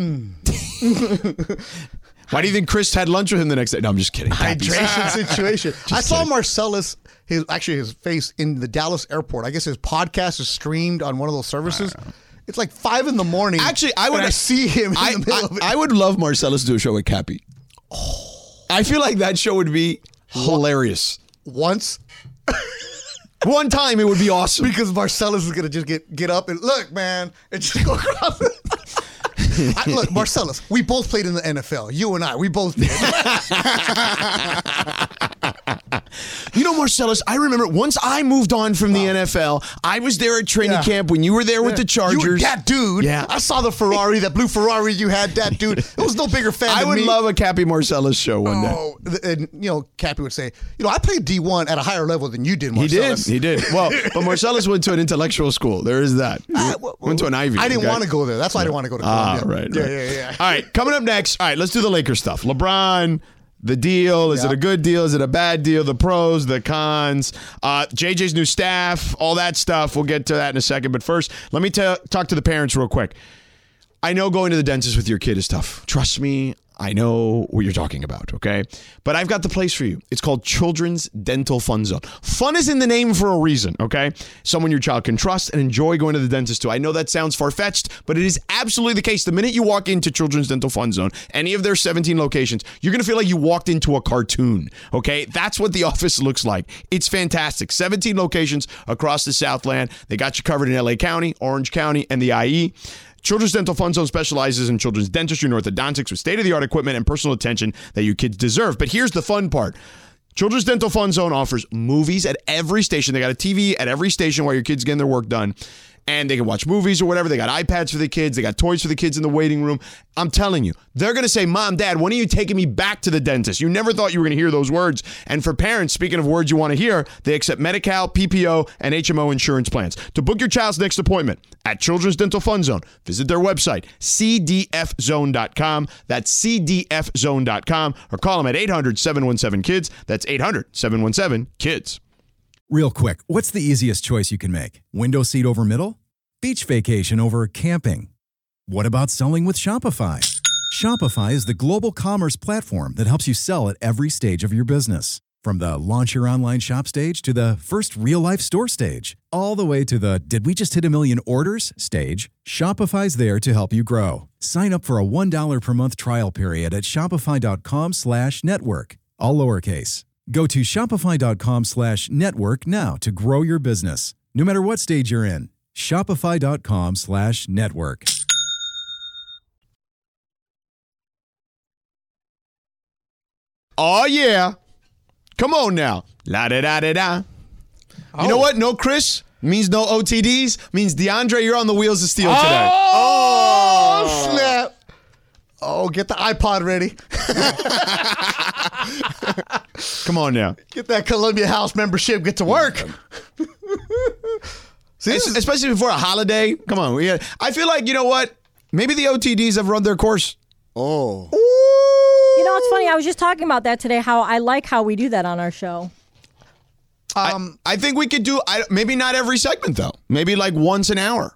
Why do you think Chris had lunch with him the next day? No, I'm just kidding. Hydration situation. I saw kidding. Marcellus, his actually his face in the Dallas airport. I guess his podcast is streamed on one of those services. It's like five in the morning. Actually, I would and I see him in I, the middle I, of it. I would love Marcellus to do a show with Cappy. I feel like that show would be hilarious. Once One time it would be awesome. because Marcellus is gonna just get get up and look, man, and just go across. I, look, Marcellus, we both played in the N F L. You and I, we both did. You know, Marcellus, I remember once I moved on from the N F L, I was there at training Yeah. camp when you were there with the Chargers. You, that dude. Yeah. I saw the Ferrari, that blue Ferrari you had. That dude. It was no bigger fan. I than would me. love a Cappy Marcellus show one day. Oh, th- and you know, Cappy would say, you know, I played D one at a higher level than you did, He did. Marcellus. He did. Well, but Marcellus went to an intellectual school. There is that. Ah, well, went to an Ivy. I didn't okay? want to go there. That's why I didn't want to go to Ah, Columbia. right, Yeah, right. yeah, yeah. All right, coming up next. All right, let's do the Lakers stuff. LeBron, the deal. Is Yeah. it a good deal? Is it a bad deal? The pros, the cons. Uh, J J's new staff, all that stuff. We'll get to that in a second. But first, let me tell, talk to the parents real quick. I know going to the dentist with your kid is tough. Trust me, I know what you're talking about, okay? But I've got the place for you. It's called Children's Dental Fun Zone. Fun is in the name for a reason, okay? Someone your child can trust and enjoy going to the dentist to. I know that sounds far-fetched, but it is absolutely the case. The minute you walk into Children's Dental Fun Zone, any of their seventeen locations, you're going to feel like you walked into a cartoon, okay? That's what the office looks like. It's fantastic. seventeen locations across the Southland. They got you covered in L A County, Orange County, and the I E. Children's Dental Fun Zone specializes in children's dentistry and orthodontics with state-of-the-art equipment and personal attention that you kids deserve. But here's the fun part. Children's Dental Fun Zone offers movies at every station. They got a T V at every station while your kids getting their work done. and they can watch movies or whatever. They got iPads for the kids. They got toys for the kids in the waiting room. I'm telling you, they're going to say, Mom, Dad, when are you taking me back to the dentist? You never thought you were going to hear those words. And for parents, speaking of words you want to hear, they accept Medi-Cal, P P O, and H M O insurance plans. To book your child's next appointment at Children's Dental Fun Zone, visit their website, c d f zone dot com. That's c d f zone dot com. Or call them at eight hundred, seven one seven, kids. That's eight hundred, seven one seven, kids. Real quick, what's the easiest choice you can make? Window seat over middle? Beach vacation over camping? What about selling with Shopify? Shopify is the global commerce platform that helps you sell at every stage of your business. From the launch your online shop stage to the first real-life store stage, all the way to the did we just hit a million orders stage, Shopify's there to help you grow. Sign up for a one dollar per month trial period at shopify.com slash network, all lowercase. Go to shopify.com slash network now to grow your business, no matter what stage you're in. Shopify.com slash network. Oh, yeah. Come on now. La-da-da-da-da. Oh. You know what? No Chris means no O T Ds. Means DeAndre, you're on the wheels of steel today. Oh, oh snap. Oh, get the iPod ready. Come on now. Get that Columbia House membership. Get to work. See, this is, especially before a holiday. Come on. We got, I feel like, you know what? Maybe the O T Ds have run their course. Oh. You know, it's funny. I was just talking about that today, how I like how we do that on our show. Um, I, I think we could do, I, maybe not every segment, though. Maybe like once an hour.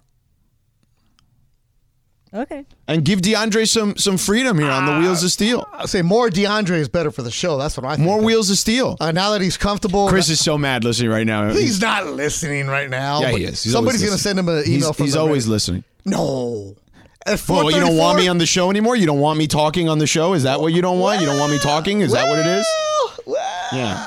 Okay. And give DeAndre some some freedom here on the Wheels of Steel. I say more DeAndre is better for the show. That's what I think. More Wheels of Steel. Uh, now that he's comfortable. Chris is so mad listening right now. He's not listening right now. Yeah, he is. He's Somebody's going to send him an email he's, from He's the always radio. listening. No. At Well, you don't want me on the show anymore? You don't want me talking on the show? Is that what you don't want? You don't want me talking? Is that what it is? Well, Yeah.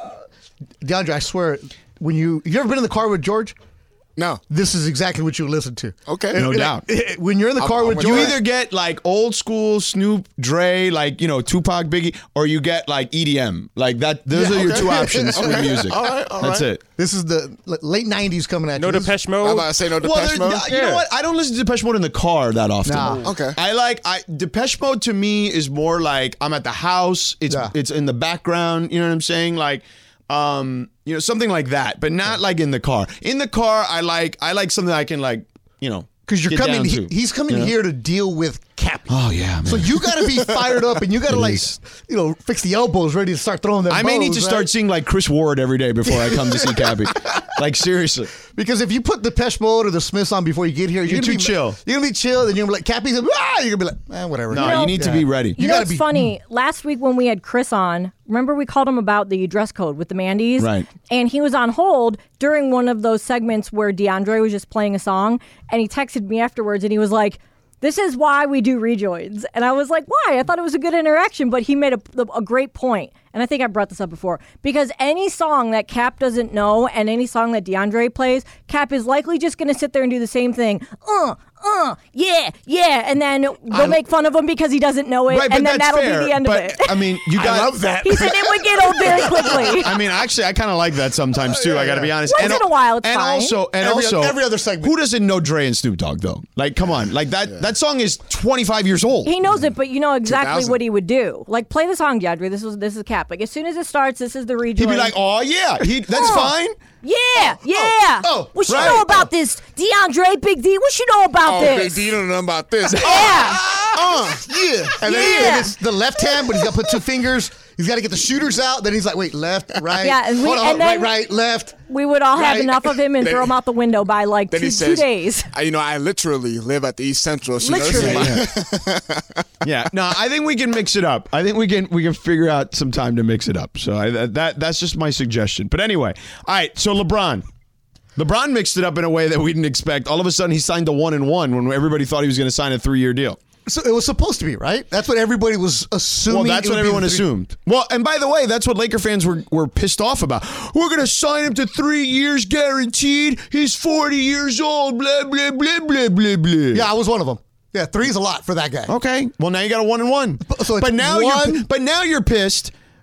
DeAndre, I swear, when you you ever been in the car with George? No. This is exactly what you listen to. Okay. No Like, doubt. When you're in the car I'm- with I'm George, You either get like old school Snoop, Dre, like, you know, Tupac, Biggie, or you get like E D M. Like that. Those Yeah, are your okay. two options with Okay. music. All right, all That's right. it. This is the l- late nineties coming at No you. This- Depeche I'm Mode. about to say no Well, Depeche there's- Mode. you know what? I don't listen to Depeche Mode in the car that often. Nah. Okay. I like I Depeche Mode to me is more like I'm at the house. It's Yeah. it's in the background. You know what I'm saying? Like, um, you know, something like that, but not like in the car. In the car, I like I like something I can like, you know, Because you're get coming, down he, to, he's coming you know? here to deal with Cappy. Oh yeah, man. So you got to be fired up, and you got to It like, is. you know, fix the elbows, ready to start throwing them. I may need bows, to right? start seeing like Chris Ward every day before I come to see Cappy. Like seriously. Because if you put the Depeche Mode or the Smiths on before you get here, you're, You're gonna too be, chill. You're gonna be chill, then you're gonna be like Cappy's, like, ah! You're gonna be like, eh, whatever. No, You know- you need to be ready. You, You know gotta what's be- funny? Last week when we had Chris on, remember we called him about the dress code with the Mandy's? Right. And he was on hold during one of those segments where DeAndre was just playing a song, and he texted me afterwards, and he was like, this is why we do rejoins. And I was like, why? I thought it was a good interaction, but he made a, a great point. And I think I brought this up before. Because any song that Cap doesn't know and any song that DeAndre plays, Cap is likely just going to sit there and do the same thing. Uh, uh, yeah, yeah. And then they'll I- make fun of him because he doesn't know it. Right, but and then that's that'll fair, be the end but, of it. I mean, you got. I love that. He said it would get old very quickly. I mean, actually, I kind of like that sometimes too. I got to be honest. Once and, in a while, it's and fine. also, and Every- also, every other segment. Who doesn't know Dre and Snoop Dogg though? Like, come on, like that. That song is twenty-five years old. He knows it, but you know exactly two thousand. what he would do. Like, play the song, DeAndre. This was this is Cap. Like, as soon as it starts, this is the rejoin. He'd be like, "Oh yeah, he that's Oh. fine." Yeah, yeah. oh, what you right. know about this, DeAndre? Big D. What you know about Oh, this? Big D don't know about this. Yeah. Uh, yeah. And then Yeah. and it's the left hand, but he's got to put two fingers. He's got to get the shooters out. Then he's like, wait, left, right. Yeah, and we- hold on, and then- right, right, left. We would all have Right. enough of him and Then- throw him out the window by like Then two, he says, two days. I, you know, I literally live at the East Central. So Literally. Yeah, no, I think we can mix it up. I think we can we can figure out some time to mix it up. So I, that that's just my suggestion. But anyway, all right. So LeBron, LeBron mixed it up in a way that we didn't expect. All of a sudden, he signed a one and one when everybody thought he was going to sign a three year deal. So it was supposed to be, right? That's what everybody was assuming. Well, that's it what would be everyone the three- assumed. Well, and by the way, that's what Laker fans were, were pissed off about. We're going to sign him to three years guaranteed. He's forty years old, blah, blah, blah, blah, blah, blah. Yeah, I was one of them. Yeah, three's a lot for that guy. Okay. Well, now you got a one and one. So it's but now one- you're but now you're pissed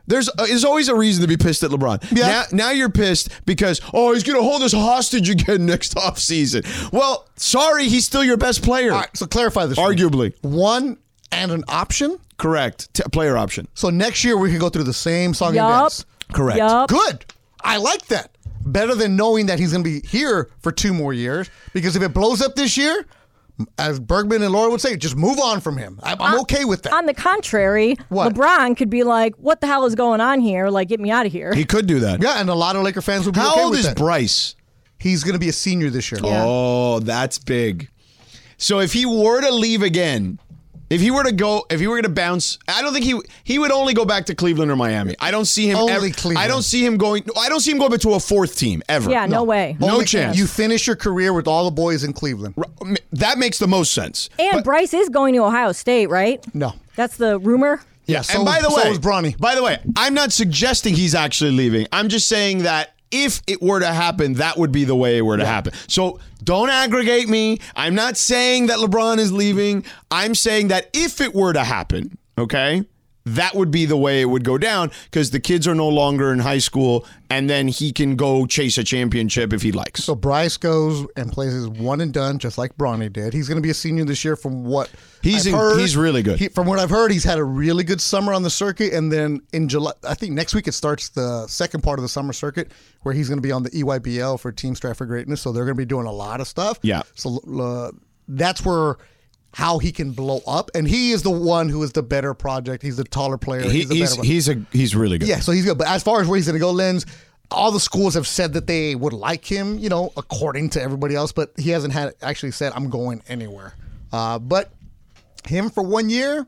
There's uh, there's always a reason to be pissed at LeBron. Yeah. Now, now you're pissed because, oh, he's going to hold us hostage again next offseason. Well, sorry, he's still your best player. All right, so clarify this. for me. Arguably. One and an option? Correct. T- player option. So next year we can go through the same song Yup. and dance. Correct. Yup. Good. I like that. Better than knowing that he's going to be here for two more years. Because if it blows up this year, as Bergman and Laura would say, just move on from him. I'm, I'm okay with that. On the contrary, What? LeBron could be like, what the hell is going on here? Like, get me out of here. He could do that. Yeah, and a lot of Laker fans would be How okay old with is that. Bryce? He's going to be a senior this year. Yeah. Oh, that's big. So if he were to leave again, if he were to go, if he were going to bounce, I don't think he he would only go back to Cleveland or Miami. I don't see him Only ever, Cleveland. I don't see him going. I don't see him going back to a fourth team ever. Yeah, no, way. No Only- chance. You finish your career with all the boys in Cleveland. That makes the most sense. And But- Bryce is going to Ohio State, right? No. That's the rumor. Yeah, and so by is- the way, so is Bronny. By the way, I'm not suggesting he's actually leaving. I'm just saying that if it were to happen, that would be the way it were to happen. So don't aggregate me. I'm not saying that LeBron is leaving. I'm saying that if it were to happen, okay, that would be the way it would go down because the kids are no longer in high school and then he can go chase a championship if he likes. So Bryce goes and plays his one and done, just like Bronny did. He's going to be a senior this year. From what He's I've in- heard, he's really good. He, from what I've heard, he's had a really good summer on the circuit, and then in July, I think next week it starts the second part of the summer circuit where he's going to be on the E Y B L for Team Strive for Greatness. So they're going to be doing a lot of stuff. Yeah. So uh, that's where. How he can blow up, and he is the one who is the better project. He's the taller player. He, he's the he's better one. he's a he's really good. Yeah, so he's good. But as far as where he's going to go, Lens, all the schools have said that they would like him, you know, according to everybody else, but he hasn't had actually said, I'm going anywhere. Uh, but him for one year,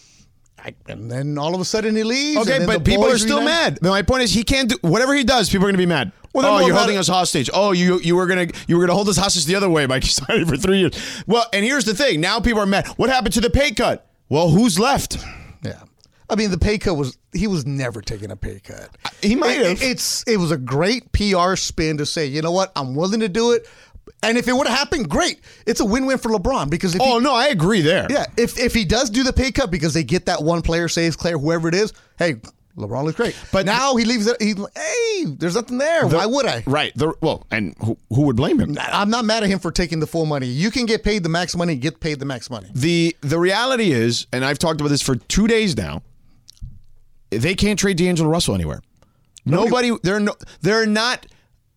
I, and then all of a sudden he leaves. Okay, and then but the people are boys still reunite. mad. My point is, he can't do whatever he does. People are going to be mad. Well, then oh, we'll you're let holding it- us hostage. Oh, you you were gonna you were gonna hold us hostage the other way by signing for three years. Well, and here's the thing. Now people are mad. What happened to the pay cut? Well, who's left? Yeah. I mean, the pay cut was, he was never taking a pay cut. He might It- have. It's It was a great P R spin to say, you know what, I'm willing to do it. And if it would have happened, great. It's a win-win for LeBron because if Oh he, no, I agree there. yeah, if if he does do the pay cut because they get that one player, saves Claire, whoever it is, hey, LeBron looks great. But now he leaves it. He's like, hey, there's nothing there. The- Why would I? Right. The, well, and who, who would blame him? I'm not mad at him for taking the full money. You can get paid the max money, get paid the max money. The the reality is, and I've talked about this for two days now. They can't trade D'Angelo Russell anywhere. Nobody. Nobody there. Are no. There are not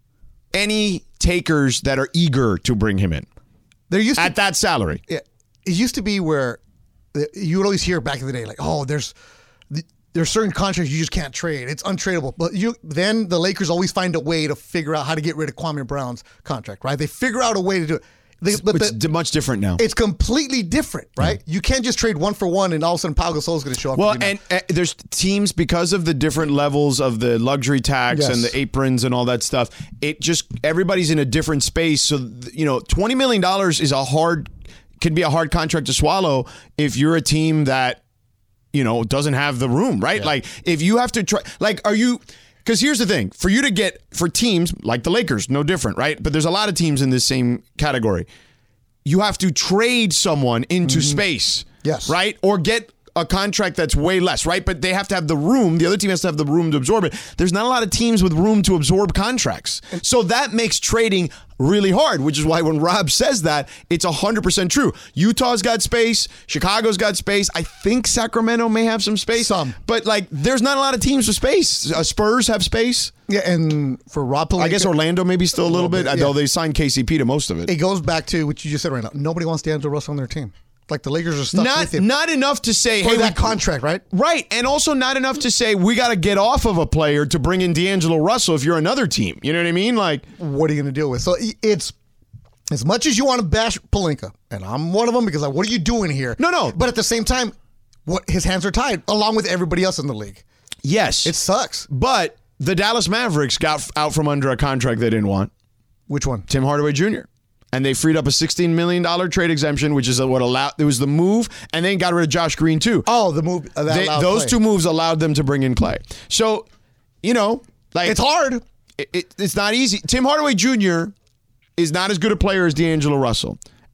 any takers that are eager to bring him in. There used to, at that salary. Yeah, it used to be where the, you would always hear back in the day, like, oh, there's there's certain contracts you just can't trade. It's untradeable. But you then the Lakers always find a way to figure out how to get rid of Kwame Brown's contract, right? They figure out a way to do it. They, but it's the, d- much different now. it's completely different, right? You can't just trade one for one and all of a sudden Pau Gasol's going to show up. Well, for you now. and uh, there's teams because of the different levels of the luxury tax Yes. and the aprons and all that stuff. It just everybody's in a different space. So th- you know, twenty million dollars is a hard can be a hard contract to swallow if you're a team that you know doesn't have the room, right? Like if you have to try, like, are you? Because here's the thing: for you to get for teams like the Lakers, no different, right? But there's a lot of teams in this same category. You have to trade someone into space, Yes. right, or get a contract that's way less, right? But they have to have the room. The other team has to have the room to absorb it. There's not a lot of teams with room to absorb contracts. So that makes trading really hard, which is why when Rob says that, it's one hundred percent true. Utah's got space. Chicago's got space. I think Sacramento may have some space. Some. But, like, there's not a lot of teams with space. Uh, Spurs have space. yeah, and for Rob Pelinka, I guess Orlando maybe still a little, bit, bit, though yeah. they signed K C P to most of it. it goes back to what you just said right now. Nobody wants D'Angelo Russell on their team. Like the Lakers are stuck Not, with him. not enough to say, For hey, that we- contract, right? Right, and also not enough to say we got to get off of a player to bring in D'Angelo Russell if you're another team. You know what I mean? Like, What are you going to deal with? So it's as much as you want to bash Pelinka, and I'm one of them because like, what are you doing here? No, no. But at the same time, what his hands are tied along with everybody else in the league. yes, It sucks. but the Dallas Mavericks got f- out from under a contract they didn't want, Which one? Tim Hardaway Junior And they freed up a sixteen million dollars trade exemption, which is what allowed. It was the move, and then got rid of Josh Green too. Oh, the move. Uh, that They- allowed those play. two moves allowed them to bring in Clay. So, you know, like It's hard. It, it, it's not easy. Tim Hardaway Junior is not as good a player as D'Angelo Russell.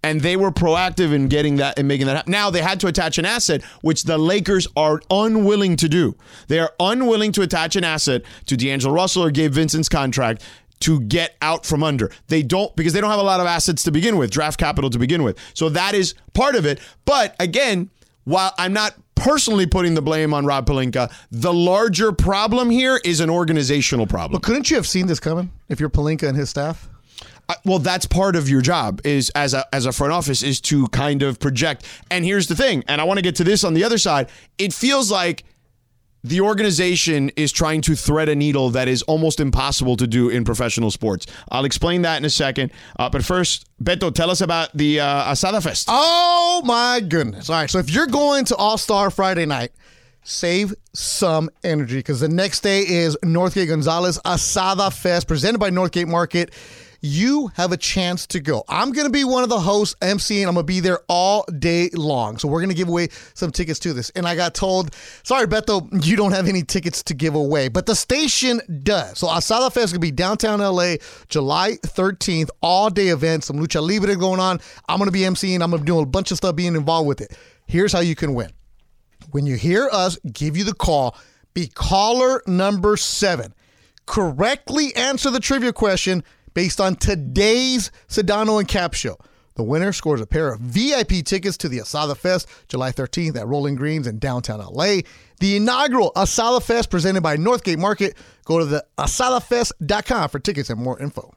and they were proactive in getting that and making that happen. Now they had to attach an asset, which the Lakers are unwilling to do. They are unwilling to attach an asset to D'Angelo Russell or Gabe Vincent's contract to get out from under. They don't, because they don't have a lot of assets to begin with, draft capital to begin with. So that is part of it. But again, while I'm not personally putting the blame on Rob Pelinka, the larger problem here is an organizational problem. But couldn't you have seen this coming if you're Pelinka and his staff? Uh, well, that's part of your job is as a as a front office is to kind of project. And here's the thing, and I want to get to this on the other side. It feels like the organization is trying to thread a needle that is almost impossible to do in professional sports. I'll explain that in a second. Uh, but first, Beto, tell us about the uh, Asada Fest. Oh, my goodness. All right, so if you're going to All-Star Friday night, save some energy because the next day is Northgate Gonzalez Asada Fest presented by Northgate Market. You have a chance to go. I'm going to be one of the hosts, emceeing. I'm going to be there all day long. So we're going to give away some tickets to this. And I got told, sorry, Beto, you don't have any tickets to give away. But the station does. So Asada Fest is going to be downtown L A, July thirteenth, all-day event. Some Lucha Libre going on. I'm going to be emceeing. I'm going to be doing a bunch of stuff being involved with it. Here's how you can win. When you hear us give you the call, be caller number seven. Correctly answer the trivia question based on today's Sedano and Cap show. The winner scores a pair of V I P tickets to the Asada Fest, July thirteenth at Rolling Greens in downtown L A. The inaugural Asada Fest presented by Northgate Market. Go to the asada fest dot com for tickets and more info.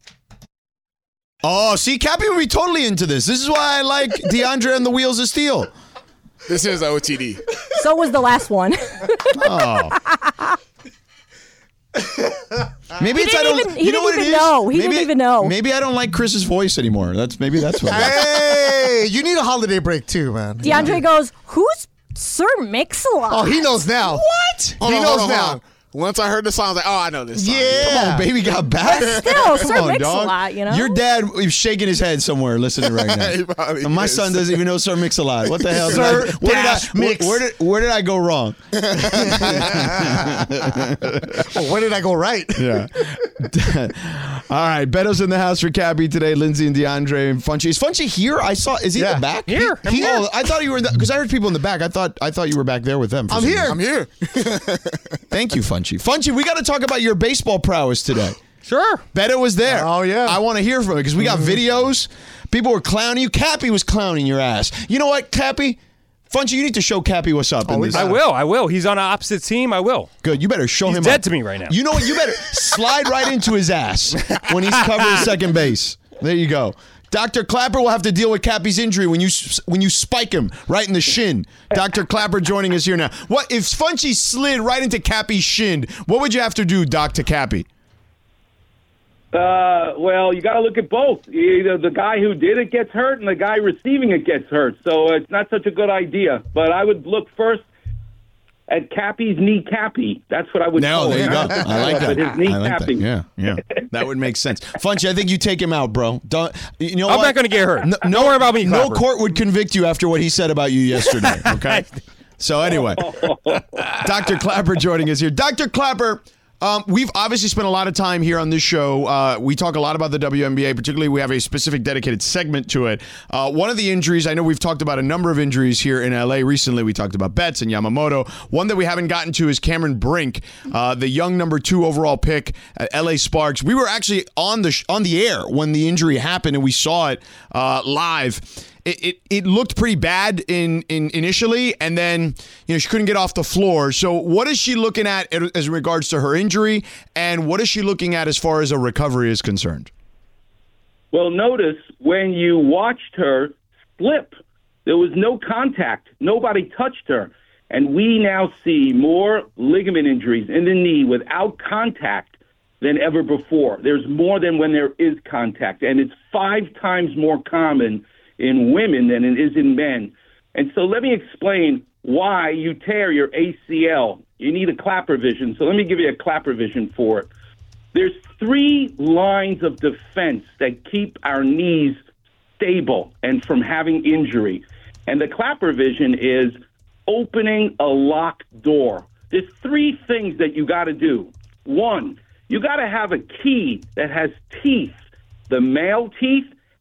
Oh, see, Cappy would be totally into this. This is why I like DeAndre and the Wheels of Steel. This is O T D. So was the last one. Oh. Maybe he it's I didn't don't. even, he you know didn't what even it is? know. He maybe, didn't even know. Maybe I don't like Chris's voice anymore. That's maybe that's what. Hey, you need a holiday break too, man. DeAndre goes, "Who's Sir Mix-a-Lot?" Oh, he knows now. What? Hold he on, knows hold on, now. hold on. Once I heard the song, I was like, oh, I know this song. Yeah. Come on, baby, got back. Still, Sir Come on, Mix-a-Lot, dog. you know? Your dad is shaking his head somewhere listening right now. He probably And my is. son doesn't even know Sir Mix-a-Lot. What the hell? Did Sir I, where, did I, Dash where, Mix. where did where did I go wrong? Well, where did I go right? Yeah. All right, Beto's in the house for Cappy today. Lindsay and DeAndre and Funchy. Is Funchy here? I saw. Is he Yeah. in the back? Here. I'm He- here. Oh, I thought you were in the because I heard people in the back. I thought I thought you were back there with them. for I'm some here. reason. I'm here. Thank you, Funchy. Funchy, we got to talk about your baseball prowess today. Sure. Beto was there. Oh, yeah. I want to hear from it because we got videos. People were clowning you. Cappy was clowning your ass. You know what, Cappy? Funchy, you need to show Cappy what's up. in we this. I will. I will. He's on an opposite team. I will. Good. You better show He's him dead up. to me right now. You know what? You better slide right into his ass when he's covering second base. There you go. Doctor Clapper will have to deal with Cappy's injury when you when you spike him right in the shin. Doctor Clapper joining us here now. What if Funchy slid right into Cappy's shin? What would you have to do, Doc, to Cappy? Uh, well, you got to look at both. Either the guy who did it gets hurt and the guy receiving it gets hurt. So it's not such a good idea. But I would look first at Cappy's knee cappy. That's what I would No, call there it. you go. I like that. But his knee I like cappy. that. Yeah, yeah. That would make sense. Funchy, I think you take him out, bro. Don't. You know I'm what? not going to get hurt. No, Don't no- worry about me, No Clapper. court would convict you after what he said about you yesterday. Okay. So anyway, Doctor Clapper joining us here. Doctor Clapper. Um, we've obviously spent a lot of time here on this show. Uh, we talk a lot about the W N B A, particularly we have a specific dedicated segment to it. Uh, one of the injuries, I know we've talked about a number of injuries here in L A recently. We talked about Betts and Yamamoto. One that we haven't gotten to is Cameron Brink, uh, the young number two overall pick at L A Sparks. We were actually on the sh- on the air when the injury happened, and we saw it uh, live. It, it it looked pretty bad in, in initially, and then you know she couldn't get off the floor. So what is she looking at as regards to her injury, and what is she looking at as far as a recovery is concerned? Well, notice when you watched her slip, there was no contact. Nobody touched her. And we now see more ligament injuries in the knee without contact than ever before. There's more than when there is contact. And it's five times more common in women than it is in men. And so let me explain why you tear your A C L. You need a Clapper vision. So let me give you a Clapper vision for it. There's three lines of defense that keep our knees stable and from having injury. And the Clapper vision is opening a locked door. There's three things that you got to do. One, you got to have a key that has teeth. The male teeth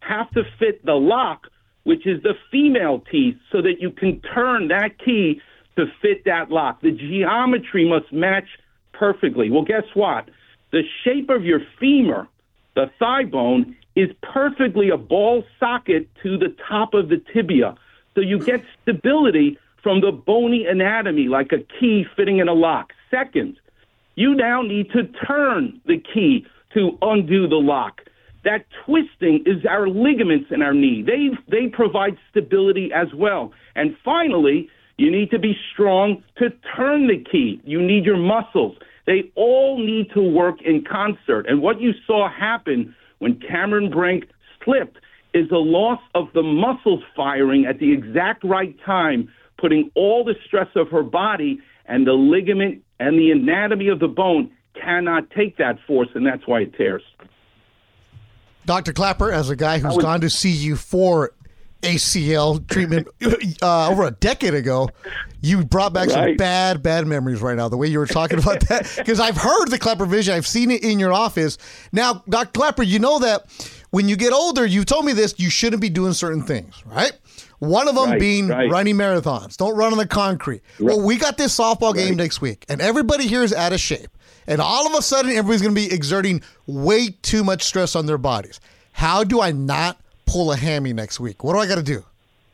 have to fit the lock, which is the female teeth, so that you can turn that key to fit that lock. The geometry must match perfectly. Well, guess what? The shape of your femur, the thigh bone, is perfectly a ball socket to the top of the tibia. So you get stability from the bony anatomy, like a key fitting in a lock. Second, you now need to turn the key to undo the lock. That twisting is our ligaments in our knee. They they provide stability as well. And finally, you need to be strong to turn the key. You need your muscles. They all need to work in concert. And what you saw happen when Cameron Brink slipped is a loss of the muscles firing at the exact right time, putting all the stress of her body, and the ligament and the anatomy of the bone cannot take that force, and that's why it tears. Doctor Clapper, as a guy who's was, gone to see you for A C L treatment uh, over a decade ago, you brought back right. some bad, bad memories right now, the way you were talking about that. Because I've heard the Clapper Vision. I've seen it in your office. Now, Doctor Clapper, you know that when you get older, you told me this, you shouldn't be doing certain things, right? One of them right, being right. running marathons. Don't run on the concrete. Right. Well, we got this softball game right. next week, and everybody here is out of shape. And all of a sudden, everybody's going to be exerting way too much stress on their bodies. How do I not pull a hammy next week? What do I got to do?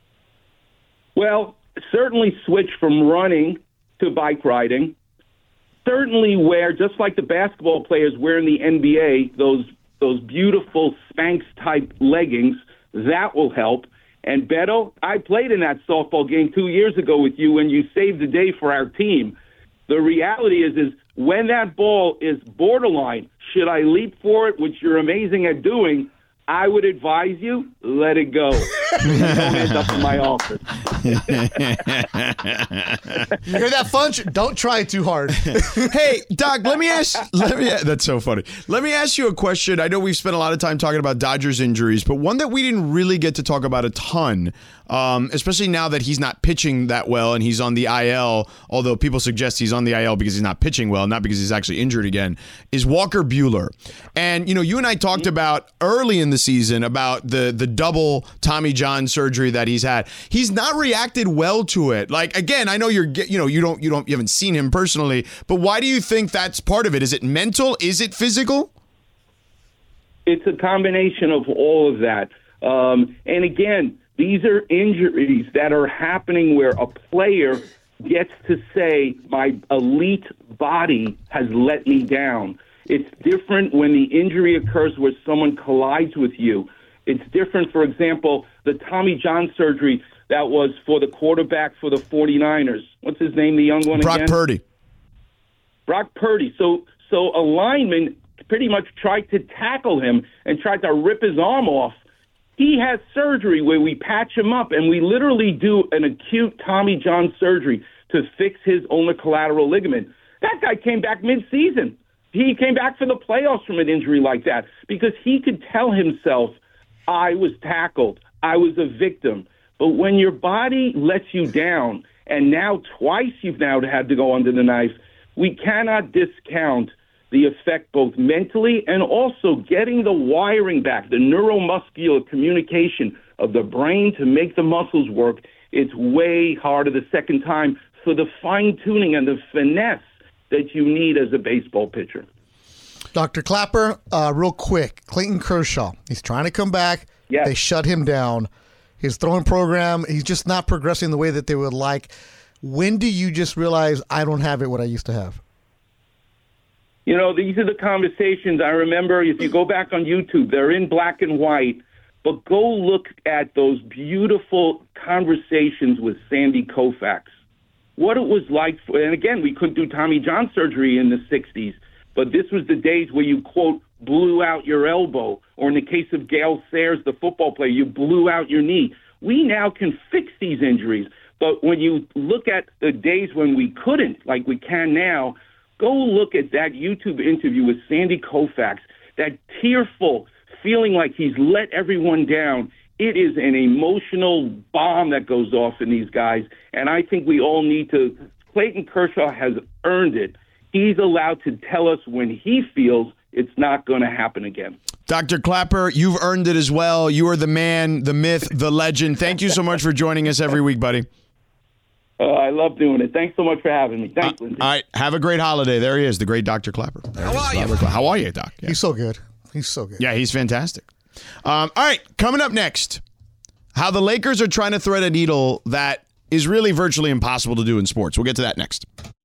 Well, certainly switch from running to bike riding. Certainly wear, just like the basketball players wear in the N B A, those those beautiful Spanx-type leggings. That will help. And Beto, I played in that softball game two years ago with you, and you saved the day for our team. The reality is, is when that ball is borderline, should I leap for it, which you're amazing at doing, I would advise you, let it go. Don't end up in my office. You hear that, Funch? Don't try too hard. Hey, Doc, let me ask. Let me. That's so funny. Let me ask you a question. I know we've spent a lot of time talking about Dodgers injuries, but one that we didn't really get to talk about a ton, um, especially now that he's not pitching that well and he's on the I L, although people suggest he's on the I L because he's not pitching well, not because he's actually injured again, is Walker Buehler. And, you know, you and I talked about early in the season about the the double Tommy John surgery that he's had. He's not reacted well to it. Like, again, I know you're, you know, you don't, you don't, you haven't seen him personally, but why do you think that's part of it? Is it mental? Is it physical? It's a combination of all of that. Um, and again, these are injuries that are happening where a player gets to say, my elite body has let me down. It's different when the injury occurs where someone collides with you. It's different, for example, the Tommy John surgery that was for the quarterback for the 49ers. What's his name, the young one Brock again? Brock Purdy. Brock Purdy. So, so a lineman pretty much tried to tackle him and tried to rip his arm off. He has surgery where we patch him up, and we literally do an acute Tommy John surgery to fix his ulnar collateral ligament. That guy came back mid-season. He came back for the playoffs from an injury like that because he could tell himself, I was tackled, I was a victim. But when your body lets you down, and now twice you've now had to go under the knife, we cannot discount the effect both mentally and also getting the wiring back, the neuromuscular communication of the brain to make the muscles work. It's way harder the second time for the fine-tuning and the finesse that you need as a baseball pitcher. Doctor Clapper, uh, real quick, Clayton Kershaw, he's trying to come back. Yes. They shut him down. His throwing program, he's just not progressing the way that they would like. When do you just realize I don't have it what I used to have? You know, these are the conversations I remember. If you go back on YouTube, they're in black and white. But go look at those beautiful conversations with Sandy Koufax. What it was like, for, and again, we couldn't do Tommy John surgery in the sixties, but this was the days where you, quote, blew out your elbow, or in the case of Gale Sayers, the football player, you blew out your knee. We now can fix these injuries, but when you look at the days when we couldn't, like we can now, go look at that YouTube interview with Sandy Koufax, that tearful feeling like he's let everyone down. It is an emotional bomb that goes off in these guys, and I think we all need to – Clayton Kershaw has earned it. He's allowed to tell us when he feels it's not going to happen again. Doctor Clapper, you've earned it as well. You are the man, the myth, the legend. Thank you so much for joining us every week, buddy. Uh, I love doing it. Thanks so much for having me. Thanks, Uh, Lindsay. all right. Have a great holiday. There he is, the great Doctor Clapper. How are you? How are you, Doc? Yeah. He's so good. He's so good. Yeah, he's fantastic. Um, all right, coming up next, how the Lakers are trying to thread a needle that is really virtually impossible to do in sports. We'll get to that next.